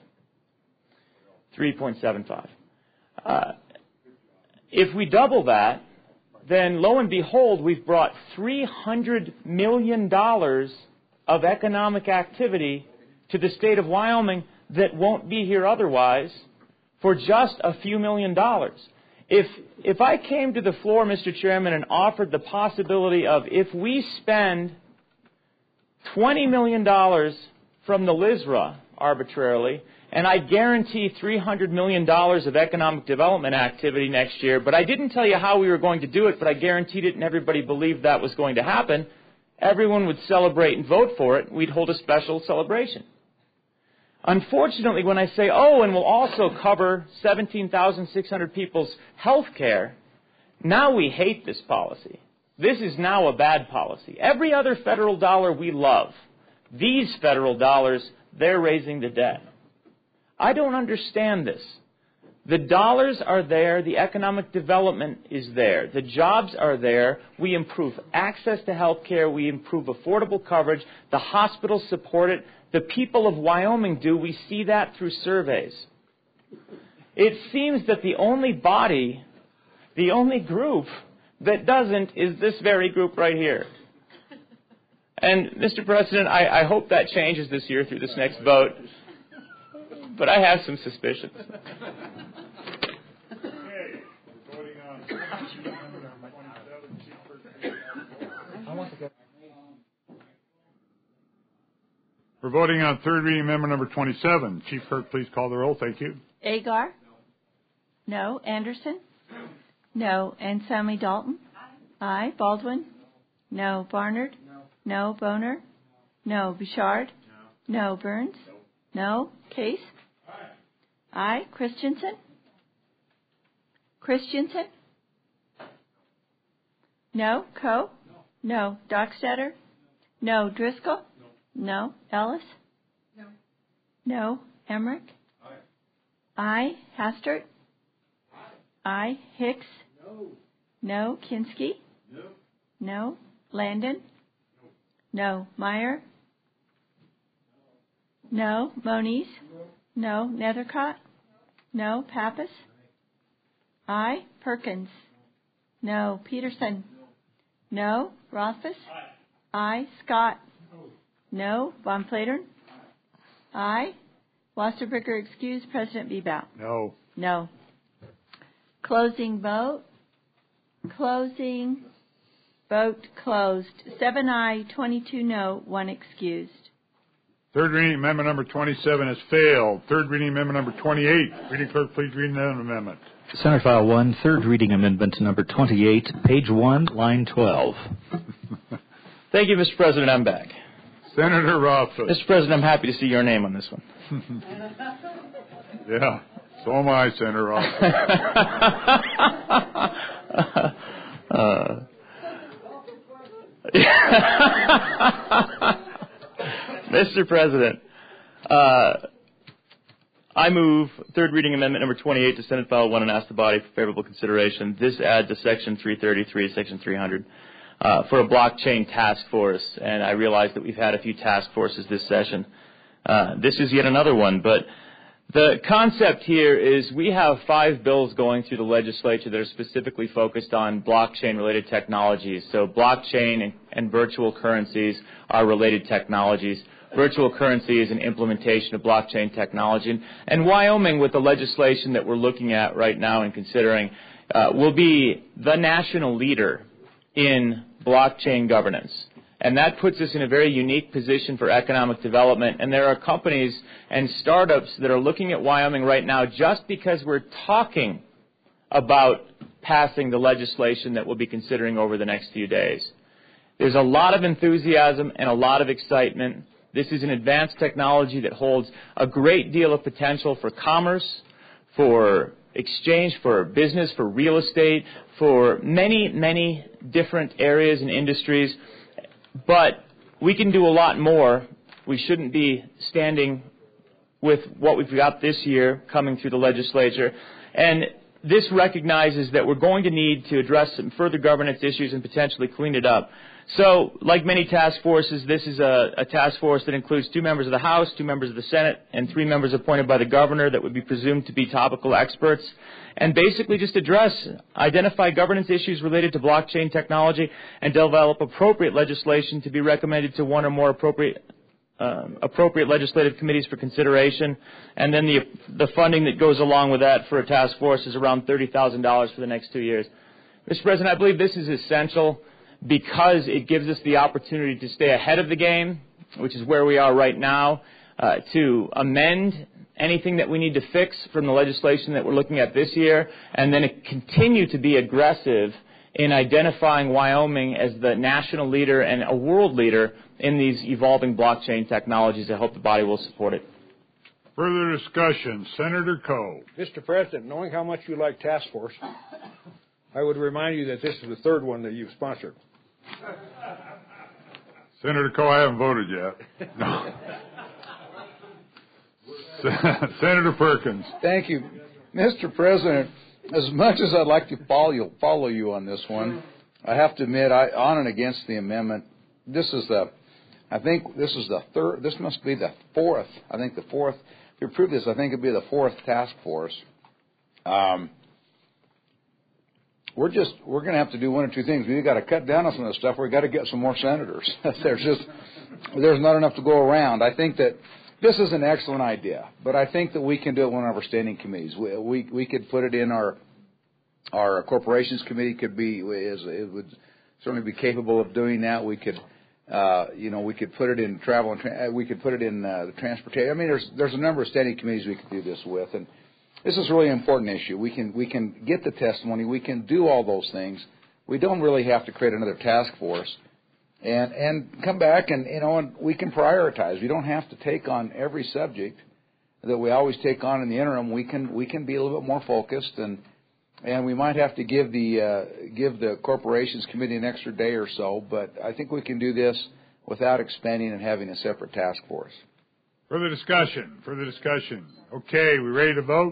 three point seven five. Uh, if we double that, then lo and behold, we've brought three hundred million dollars of economic activity to the state of Wyoming that won't be here otherwise for just a few million dollars. If if I came to the floor, Mister Chairman, and offered the possibility of if we spend twenty million dollars from the L I S R A arbitrarily, and I guarantee three hundred million dollars of economic development activity next year, but I didn't tell you how we were going to do it, but I guaranteed it and everybody believed that was going to happen, everyone would celebrate and vote for it. We'd hold a special celebration. Unfortunately, when I say, oh, and we'll also cover seventeen thousand six hundred people's health care, now we hate this policy. This is now a bad policy. Every other federal dollar we love. These federal dollars, they're raising the debt. I don't understand this. The dollars are there. The economic development is there. The jobs are there. We improve access to health care. We improve affordable coverage. The hospitals support it. The people of Wyoming do. We see that through surveys. It seems that the only body, the only group that doesn't is this very group right here. And, Mister President, I, I hope that changes this year through this next vote. But I have some suspicions. Okay, voting on We're voting on third reading amendment number twenty-seven. Chief Clerk, please call the roll. Thank you. Agar? No. Anderson? No. Anselmi Dalton? Aye. Baldwin? No. Barnard? No. Boner? No. Bouchard? No. Burns? No. Case? Aye. Christensen? Christensen? No. Coe? No. Dockstader? No. Driscoll? No. Ellis? No. No. Emmerich? Aye. Hastert? Aye. Hicks? No. No. Kinski? No. No. Landon? No. Meyer? No. Moniz? No. Nethercott? No. Pappas? Aye. Perkins? No. Peterson? No. Rothfuss? Aye. Scott? No. Von Platern? Aye. Wasserberger excused. President Bebout? No. No. Closing vote. Closing vote closed. Seven aye, twenty-two no, one excused. Third reading amendment number twenty-seven has failed. Third reading amendment number twenty-eight. Reading clerk, please read that amendment. Senate File one, third reading amendment number twenty-eight, page one, line twelve. Thank you, Mister President. I'm back. Senator Rothfuss. Mister President, I'm happy to see your name on this one. Yeah, so am I, Senator Rothfuss. uh, Mister President, uh, I move third reading amendment number twenty-eight to Senate File one and ask the body for favorable consideration. This add to Section three thirty-three, Section three hundred, uh, for a blockchain task force. And I realize that we've had a few task forces this session. Uh, this is yet another one, but the concept here is we have five bills going through the legislature that are specifically focused on blockchain-related technologies. So blockchain and, and virtual currencies are related technologies. Virtual currency is an implementation of blockchain technology. And, and Wyoming, with the legislation that we're looking at right now and considering, uh, will be the national leader in blockchain governance. And that puts us in a very unique position for economic development. And there are companies and startups that are looking at Wyoming right now just because we're talking about passing the legislation that we'll be considering over the next few days. There's a lot of enthusiasm and a lot of excitement. This is an advanced technology that holds a great deal of potential for commerce, for exchange, for business, for real estate, for many, many different areas and industries. But we can do a lot more. We shouldn't be standing with what we've got this year coming through the legislature. And this recognizes that we're going to need to address some further governance issues and potentially clean it up. So, like many task forces, this is a, a task force that includes two members of the House, two members of the Senate, and three members appointed by the governor that would be presumed to be topical experts, and basically just address, identify governance issues related to blockchain technology, and develop appropriate legislation to be recommended to one or more appropriate uh, appropriate legislative committees for consideration. And then the the funding that goes along with that for a task force is around thirty thousand dollars for the next two years. Mister President, I believe this is essential because it gives us the opportunity to stay ahead of the game, which is where we are right now, uh, to amend anything that we need to fix from the legislation that we're looking at this year, and then continue to be aggressive in identifying Wyoming as the national leader and a world leader in these evolving blockchain technologies. I hope the body will support it. Further discussion. Senator Coe. Mister President, knowing how much you like task force, I would remind you that this is the third one that you've sponsored. Senator Coe, I haven't voted yet. No. Senator Perkins. Thank you. Mister President, as much as I'd like to follow you, follow you on this one, I have to admit, I, on and against the amendment, this is the, I think this is the third, this must be the fourth, I think the fourth, if you approve this, I think it'd be the fourth task force. Um, We're just we're going to have to do one or two things. We've got to cut down on some of this stuff. We've got to get some more senators. There's just there's not enough to go around. I think that this is an excellent idea, but I think that we can do it in one of our standing committees. We we, we could put it in our our corporations committee. Could be is it would certainly be capable of doing that. We could Uh, you know, we could put it in travel and tra- we could put it in uh, the transportation. I mean, there's there's a number of standing committees we could do this with, and this is really an important issue. We can we can get the testimony. We can do all those things. We don't really have to create another task force, and and come back and you know and we can prioritize. We don't have to take on every subject that we always take on in the interim. We can we can be a little bit more focused, and and we might have to give the uh, give the corporations committee an extra day or so. But I think we can do this without expanding and having a separate task force. Further discussion. Further discussion. Okay, we ready to vote?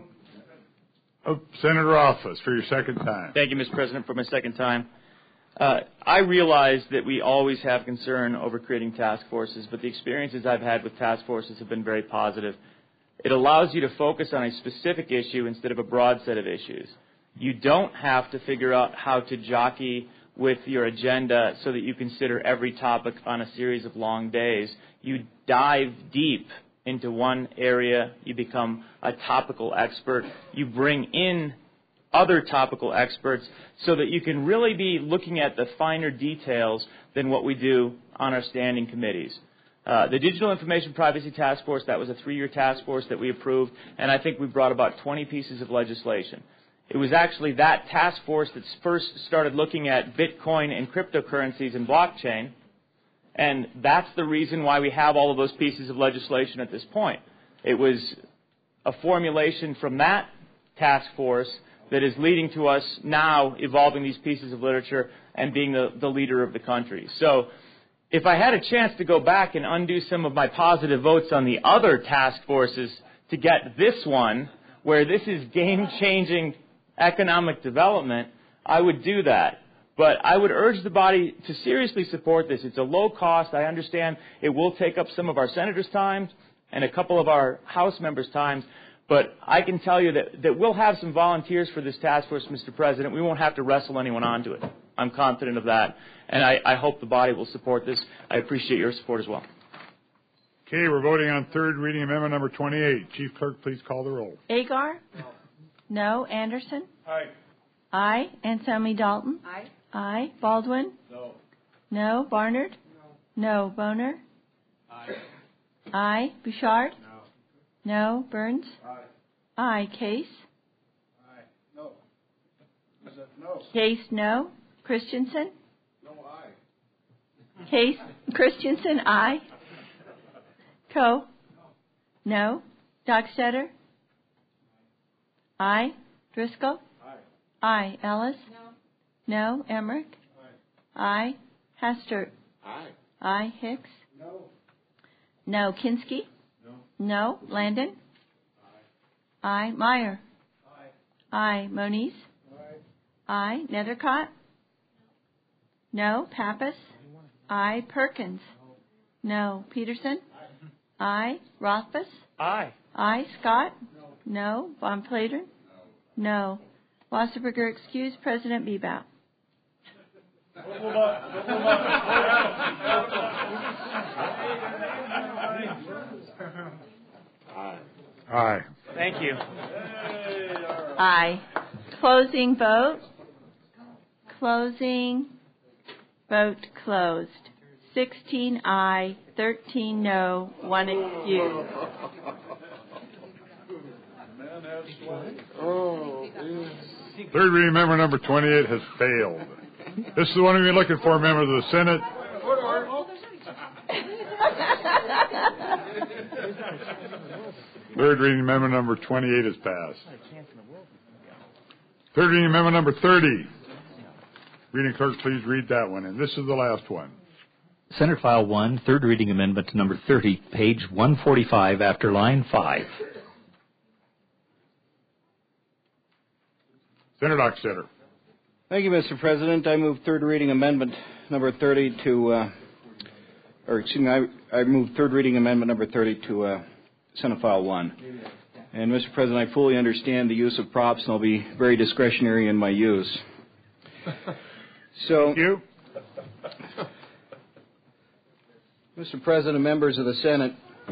Oh, Senator Office for your second time. Thank you, Mister President, for my second time. Uh, I realize that we always have concern over creating task forces, but the experiences I've had with task forces have been very positive. It allows you to focus on a specific issue instead of a broad set of issues. You don't have to figure out how to jockey with your agenda so that you consider every topic on a series of long days. You dive deep into one area. You become a topical expert. You bring in other topical experts so that you can really be looking at the finer details than what we do on our standing committees. Uh, the Digital Information Privacy Task Force, that was a three-year task force that we approved, and I think we brought about twenty pieces of legislation. It was actually that task force that first started looking at Bitcoin and cryptocurrencies and blockchain, and that's the reason why we have all of those pieces of legislation at this point. It was a formulation from that task force that is leading to us now evolving these pieces of literature and being the, the leader of the country. So if I had a chance to go back and undo some of my positive votes on the other task forces to get this one, where this is game-changing economic development, I would do that. But I would urge the body to seriously support this. It's a low cost. I understand it will take up some of our senators' time and a couple of our House members' time. But I can tell you that, that we'll have some volunteers for this task force, Mister President. We won't have to wrestle anyone onto it. I'm confident of that. And I, I hope the body will support this. I appreciate your support as well. Okay, we're voting on third reading amendment number twenty-eight. Chief Clerk, please call the roll. Agar? No. No. Anderson? Aye. Aye. Anselmi Dalton? Aye. Aye. Baldwin? No. No. Barnard? No. No. Boner? Aye. Aye. Bouchard? No. No. Burns? Aye. Aye. Case? Aye. No. Is that no? Case, no. Christensen? No, aye. Case, Christensen, aye. Coe? No. Dockstetter? Aye. Driscoll? Aye. Aye. Ellis? No. No. Emmerich? Aye. Aye. Hastert? Aye. Aye. Hicks? No. No. Kinski? No. No. Landon? Aye. Meyer? Aye. Aye. Moniz? Aye. Aye. Nethercott? No. Pappas? Aye. Perkins? No. Peterson? Aye. Rothfuss? Aye. Aye. Scott? No. Von Plater? No. Wasserberger excused. President Bebout. Aye. Aye. Thank you. Aye. Closing vote. Closing vote closed. sixteen aye, thirteen no, one excused. Third reading amendment number twenty-eight has failed. This is the one we've been looking for, members of the Senate. Third reading amendment number twenty-eight has passed. Third reading amendment number thirty. Reading clerk, please read that one. And this is the last one. Senate File one, third reading amendment number thirty, page one forty-five after line five. Senator Dockstetter. Thank you, Mister President. I move third reading amendment number thirty to, uh, or excuse me, I, I move third reading amendment number thirty to uh, Senate File one. And, Mister President, I fully understand the use of props, and I'll be very discretionary in my use. So, Thank you. Mister President, members of the Senate,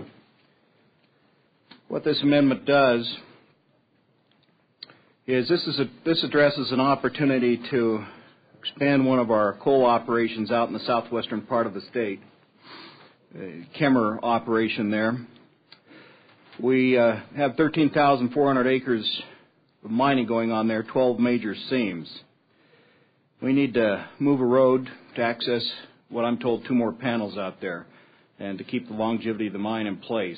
what this amendment does is this is a, this addresses an opportunity to expand one of our coal operations out in the southwestern part of the state, a Kemmer operation there. We uh, have thirteen thousand four hundred acres of mining going on there, twelve major seams. We need to move a road to access what I'm told two more panels out there and to keep the longevity of the mine in place.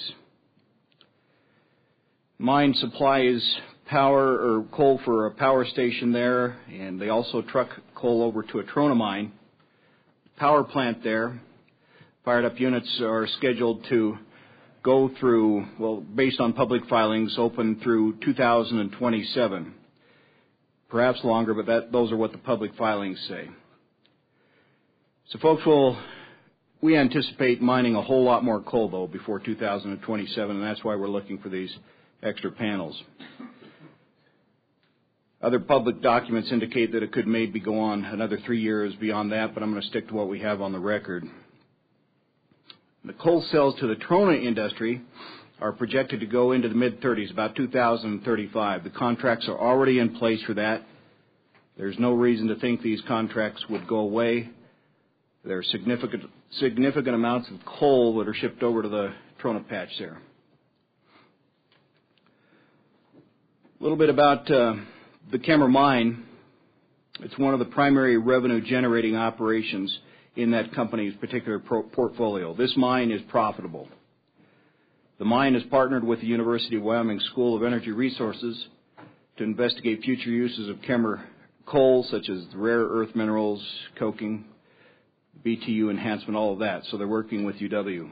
Mine supplies power or coal for a power station there, and they also truck coal over to a Trona mine. Power plant there. Fired up units are scheduled to go through, well, based on public filings, open through two thousand twenty-seven. Perhaps longer, but that, those are what the public filings say. So, folks, will we anticipate mining a whole lot more coal, though, before two thousand twenty-seven, and that's why we're looking for these extra panels. Other public documents indicate that it could maybe go on another three years beyond that, but I'm going to stick to what we have on the record. The coal sales to the Trona industry are projected to go into the mid-thirties, about two thousand thirty-five. The contracts are already in place for that. There's no reason to think these contracts would go away. There are significant, significant amounts of coal that are shipped over to the Trona patch there. A little bit about uh, the Kemmer mine. It's one of the primary revenue-generating operations in that company's particular pro- portfolio. This mine is profitable. The mine is partnered with the University of Wyoming School of Energy Resources to investigate future uses of Kemmer coal, such as the rare earth minerals, coking, B T U enhancement, all of that. So they're working with U W.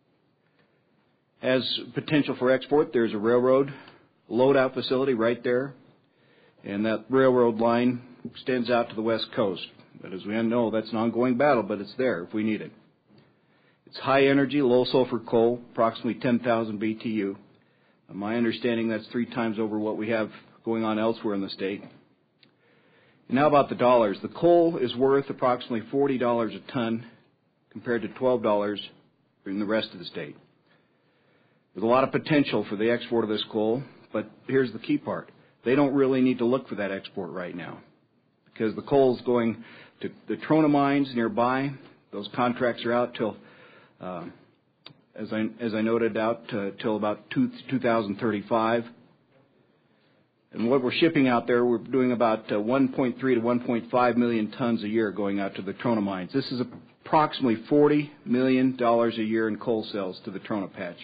As potential for export, there's a railroad load-out facility right there, and that railroad line extends out to the west coast. But as we know, that's an ongoing battle, but it's there if we need it. It's high-energy, low-sulfur coal, approximately ten thousand B T U. My understanding, that's three times over what we have going on elsewhere in the state. Now about the dollars. The coal is worth approximately forty dollars a ton compared to twelve dollars in the rest of the state. There's a lot of potential for the export of this coal, but here's the key part. They don't really need to look for that export right now because the coal is going to the Trona mines nearby. Those contracts are out till, uh, as I as I noted, out to, till about two, two thousand thirty-five. And what we're shipping out there, we're doing about uh, one point three to one point five million tons a year going out to the Trona mines. This is approximately forty million dollars a year in coal sales to the Trona patch.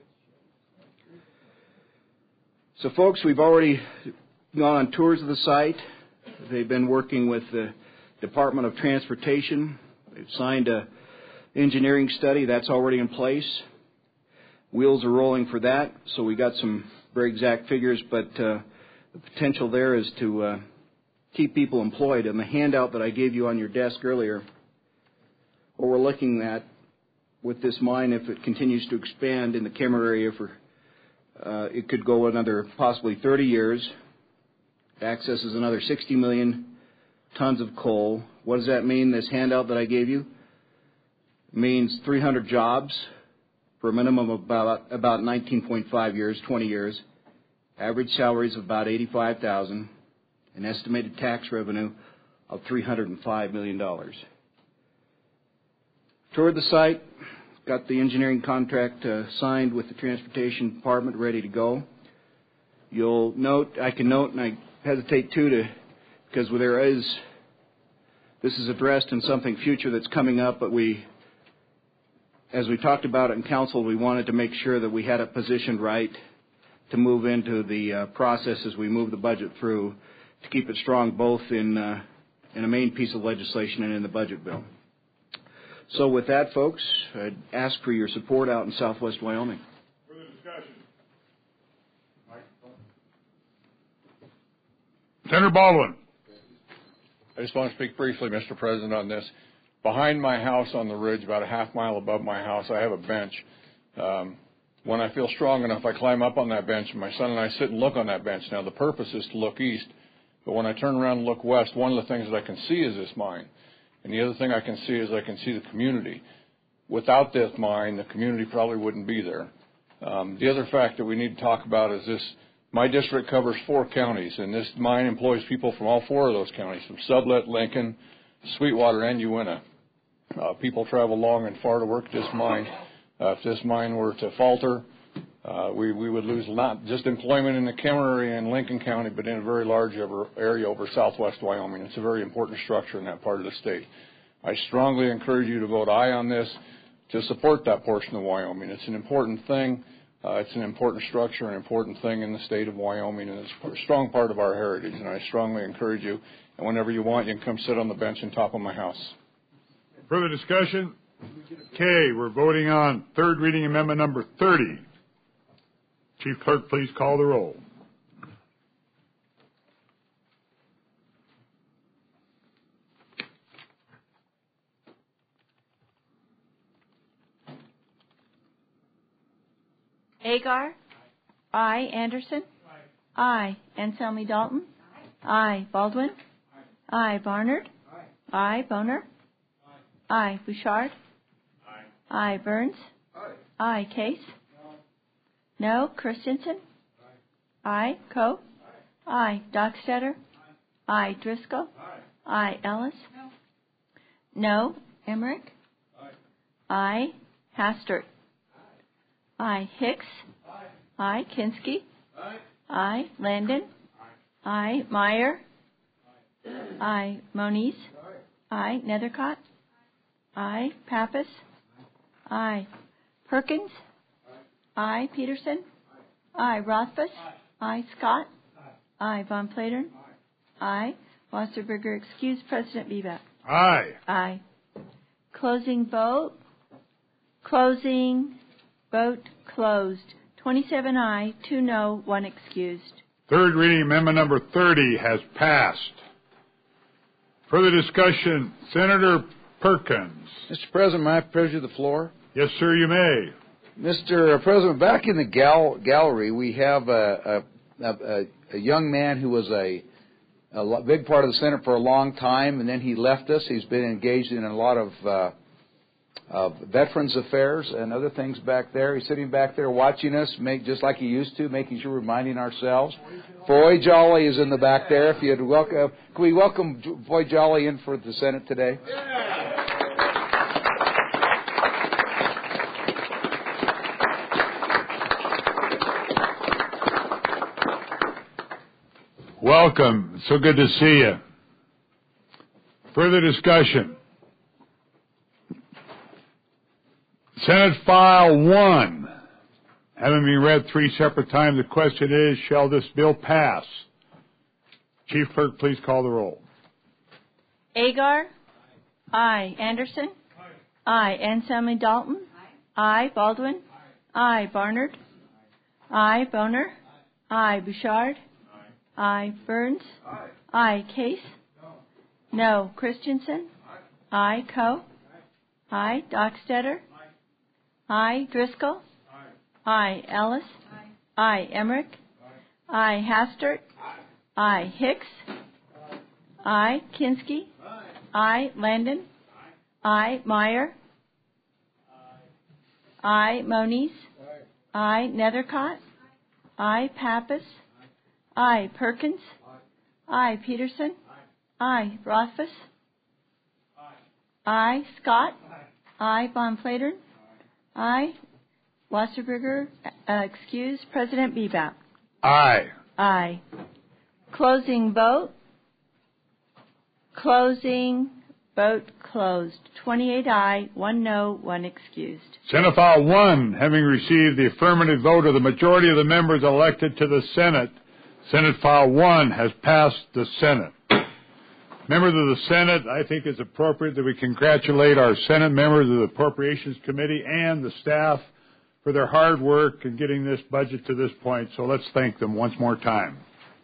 So, folks, we've already gone on tours of the site. They've been working with the Department of Transportation. They've signed a engineering study. That's already in place. Wheels are rolling for that, so we got some very exact figures, but uh, the potential there is to uh, keep people employed. And the handout that I gave you on your desk earlier, what we're looking at with this mine, if it continues to expand in the Kemmer area, for uh, it could go another possibly thirty years. Accesses another sixty million tons of coal. What does that mean, this handout that I gave you? It means three hundred jobs for a minimum of about, about nineteen point five years, twenty years. Average salaries of about eighty-five thousand dollars. An estimated tax revenue of three hundred five million dollars. Toured the site. Got the engineering contract uh, signed with the Transportation Department, ready to go. You'll note, I can note, and I hesitate too, to, because there is, this is addressed in something future that's coming up, but we, as we talked about it in council, we wanted to make sure that we had it positioned right to move into the uh, process as we move the budget through, to keep it strong both in, uh, in a main piece of legislation and in the budget bill. So with that, folks, I'd ask for your support out in southwest Wyoming. Further discussion? Senator Baldwin. I just want to speak briefly, Mister President, on this. Behind my house on the ridge, about a half mile above my house, I have a bench. Um, when I feel strong enough, I climb up on that bench, and my son and I sit and look on that bench. Now, the purpose is to look east, but when I turn around and look west, one of the things that I can see is this mine. And the other thing I can see is I can see the community. Without this mine, the community probably wouldn't be there. Um, the other fact that we need to talk about is this. My district covers four counties, and this mine employs people from all four of those counties, from Sublette, Lincoln, Sweetwater and Uinta. Uh, people travel long and far to work this mine. Uh, if this mine were to falter, uh, we, we would lose not just employment in the Kemmerer area and Lincoln County, but in a very large area over southwest Wyoming. It's a very important structure in that part of the state. I strongly encourage you to vote aye on this to support that portion of Wyoming. It's an important thing. Uh, it's an important structure, an important thing in the state of Wyoming, and it's a strong part of our heritage, and I strongly encourage you. And whenever you want, you can come sit on the bench on top of my house. Further discussion? Okay, we're voting on third reading amendment number thirty. Chief Clerk, please call the roll. Agar? Aye. Anderson? Aye. Anselmi Dalton? Aye. Baldwin? Aye. Barnard? Aye. Boner? Aye. Bouchard? Aye. Burns? Aye. Case? No. Christensen? Aye. Coe? Aye. Dockstader? Aye. Driscoll? Aye. Ellis? No. Emmerich? Aye. Hastert? Aye. Hicks? Aye. Kinski? Aye. Landon? Aye. Meyer? Aye. Moniz? Aye. Nethercott? Aye. Pappas? Aye. Perkins? Aye. Peterson? Aye. Rothfuss? Aye. Scott? Aye. Von Platern? Aye. Wasserberger excused. President Bebop? Aye. Aye. Closing vote. Closing vote closed. twenty-seven aye, two no, one excused. Third reading amendment number thirty has passed. Further discussion, Senator Perkins. Mister President, may I pleasure the floor? Yes, sir, you may. Mister President, back in the gal- gallery, we have a, a, a, a young man who was a, a big part of the Senate for a long time, and then he left us. He's been engaged in a lot of uh, uh, Veterans Affairs and other things back there. He's sitting back there watching us, make, just like he used to, making sure we're reminding ourselves. Foy Jolly is in the back there. If you'd welcome, can we welcome Foy Jolly in for the Senate today? Welcome. So good to see you. Further discussion. Senate File one. Having been read three separate times, the question is, shall this bill pass? Chief Clerk, please call the roll. Agar? Aye. Anderson? Aye. Anselmi Dalton? Aye. Baldwin? Aye. Barnard? Aye. Boner? Aye. Bouchard? Aye. Burns? Aye. Case? No. Christensen? Aye. Coe? Aye. Dockstader? Aye. Driscoll? Aye. Ellis? Aye. Emmerich? Aye. Hastert? Aye. Hicks? Aye. Kinski? Aye. Landon? Aye. Meyer? Aye. Moniz? Aye. Nethercott? Aye. Pappas? Aye. Perkins? Aye. Peterson? Aye. Rothfuss? Aye. Scott? Aye. Von Platern? Aye. Wasserberger, uh, excused. President Bebop? Aye. Aye. Closing vote. Closing vote closed. twenty-eight aye, one no, one excused. Senate File one, having received the affirmative vote of the majority of the members elected to the Senate, Senate File one has passed the Senate. Members of the Senate, I think it's appropriate that we congratulate our Senate members of the Appropriations Committee and the staff for their hard work in getting this budget to this point. So let's thank them once more time.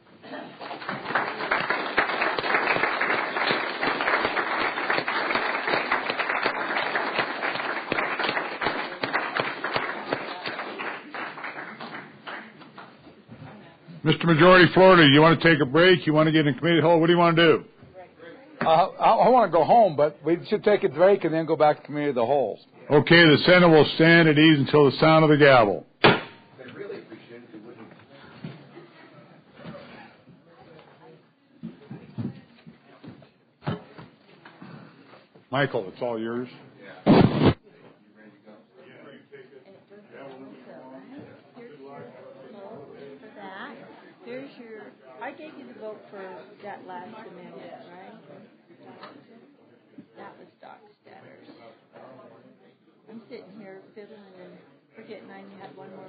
Mister Majority Florida, you want to take a break? You want to get in committee hall? What do you want to do? Uh, I, I want to go home, but we should take a break and then go back to committee of the whole. Okay, the Senate will stand at ease until the sound of the gavel. Michael, it's all yours. Here's your, I gave you the vote for that last amendment, right? That was Doc Statter's. I'm sitting here fiddling and forgetting I had one more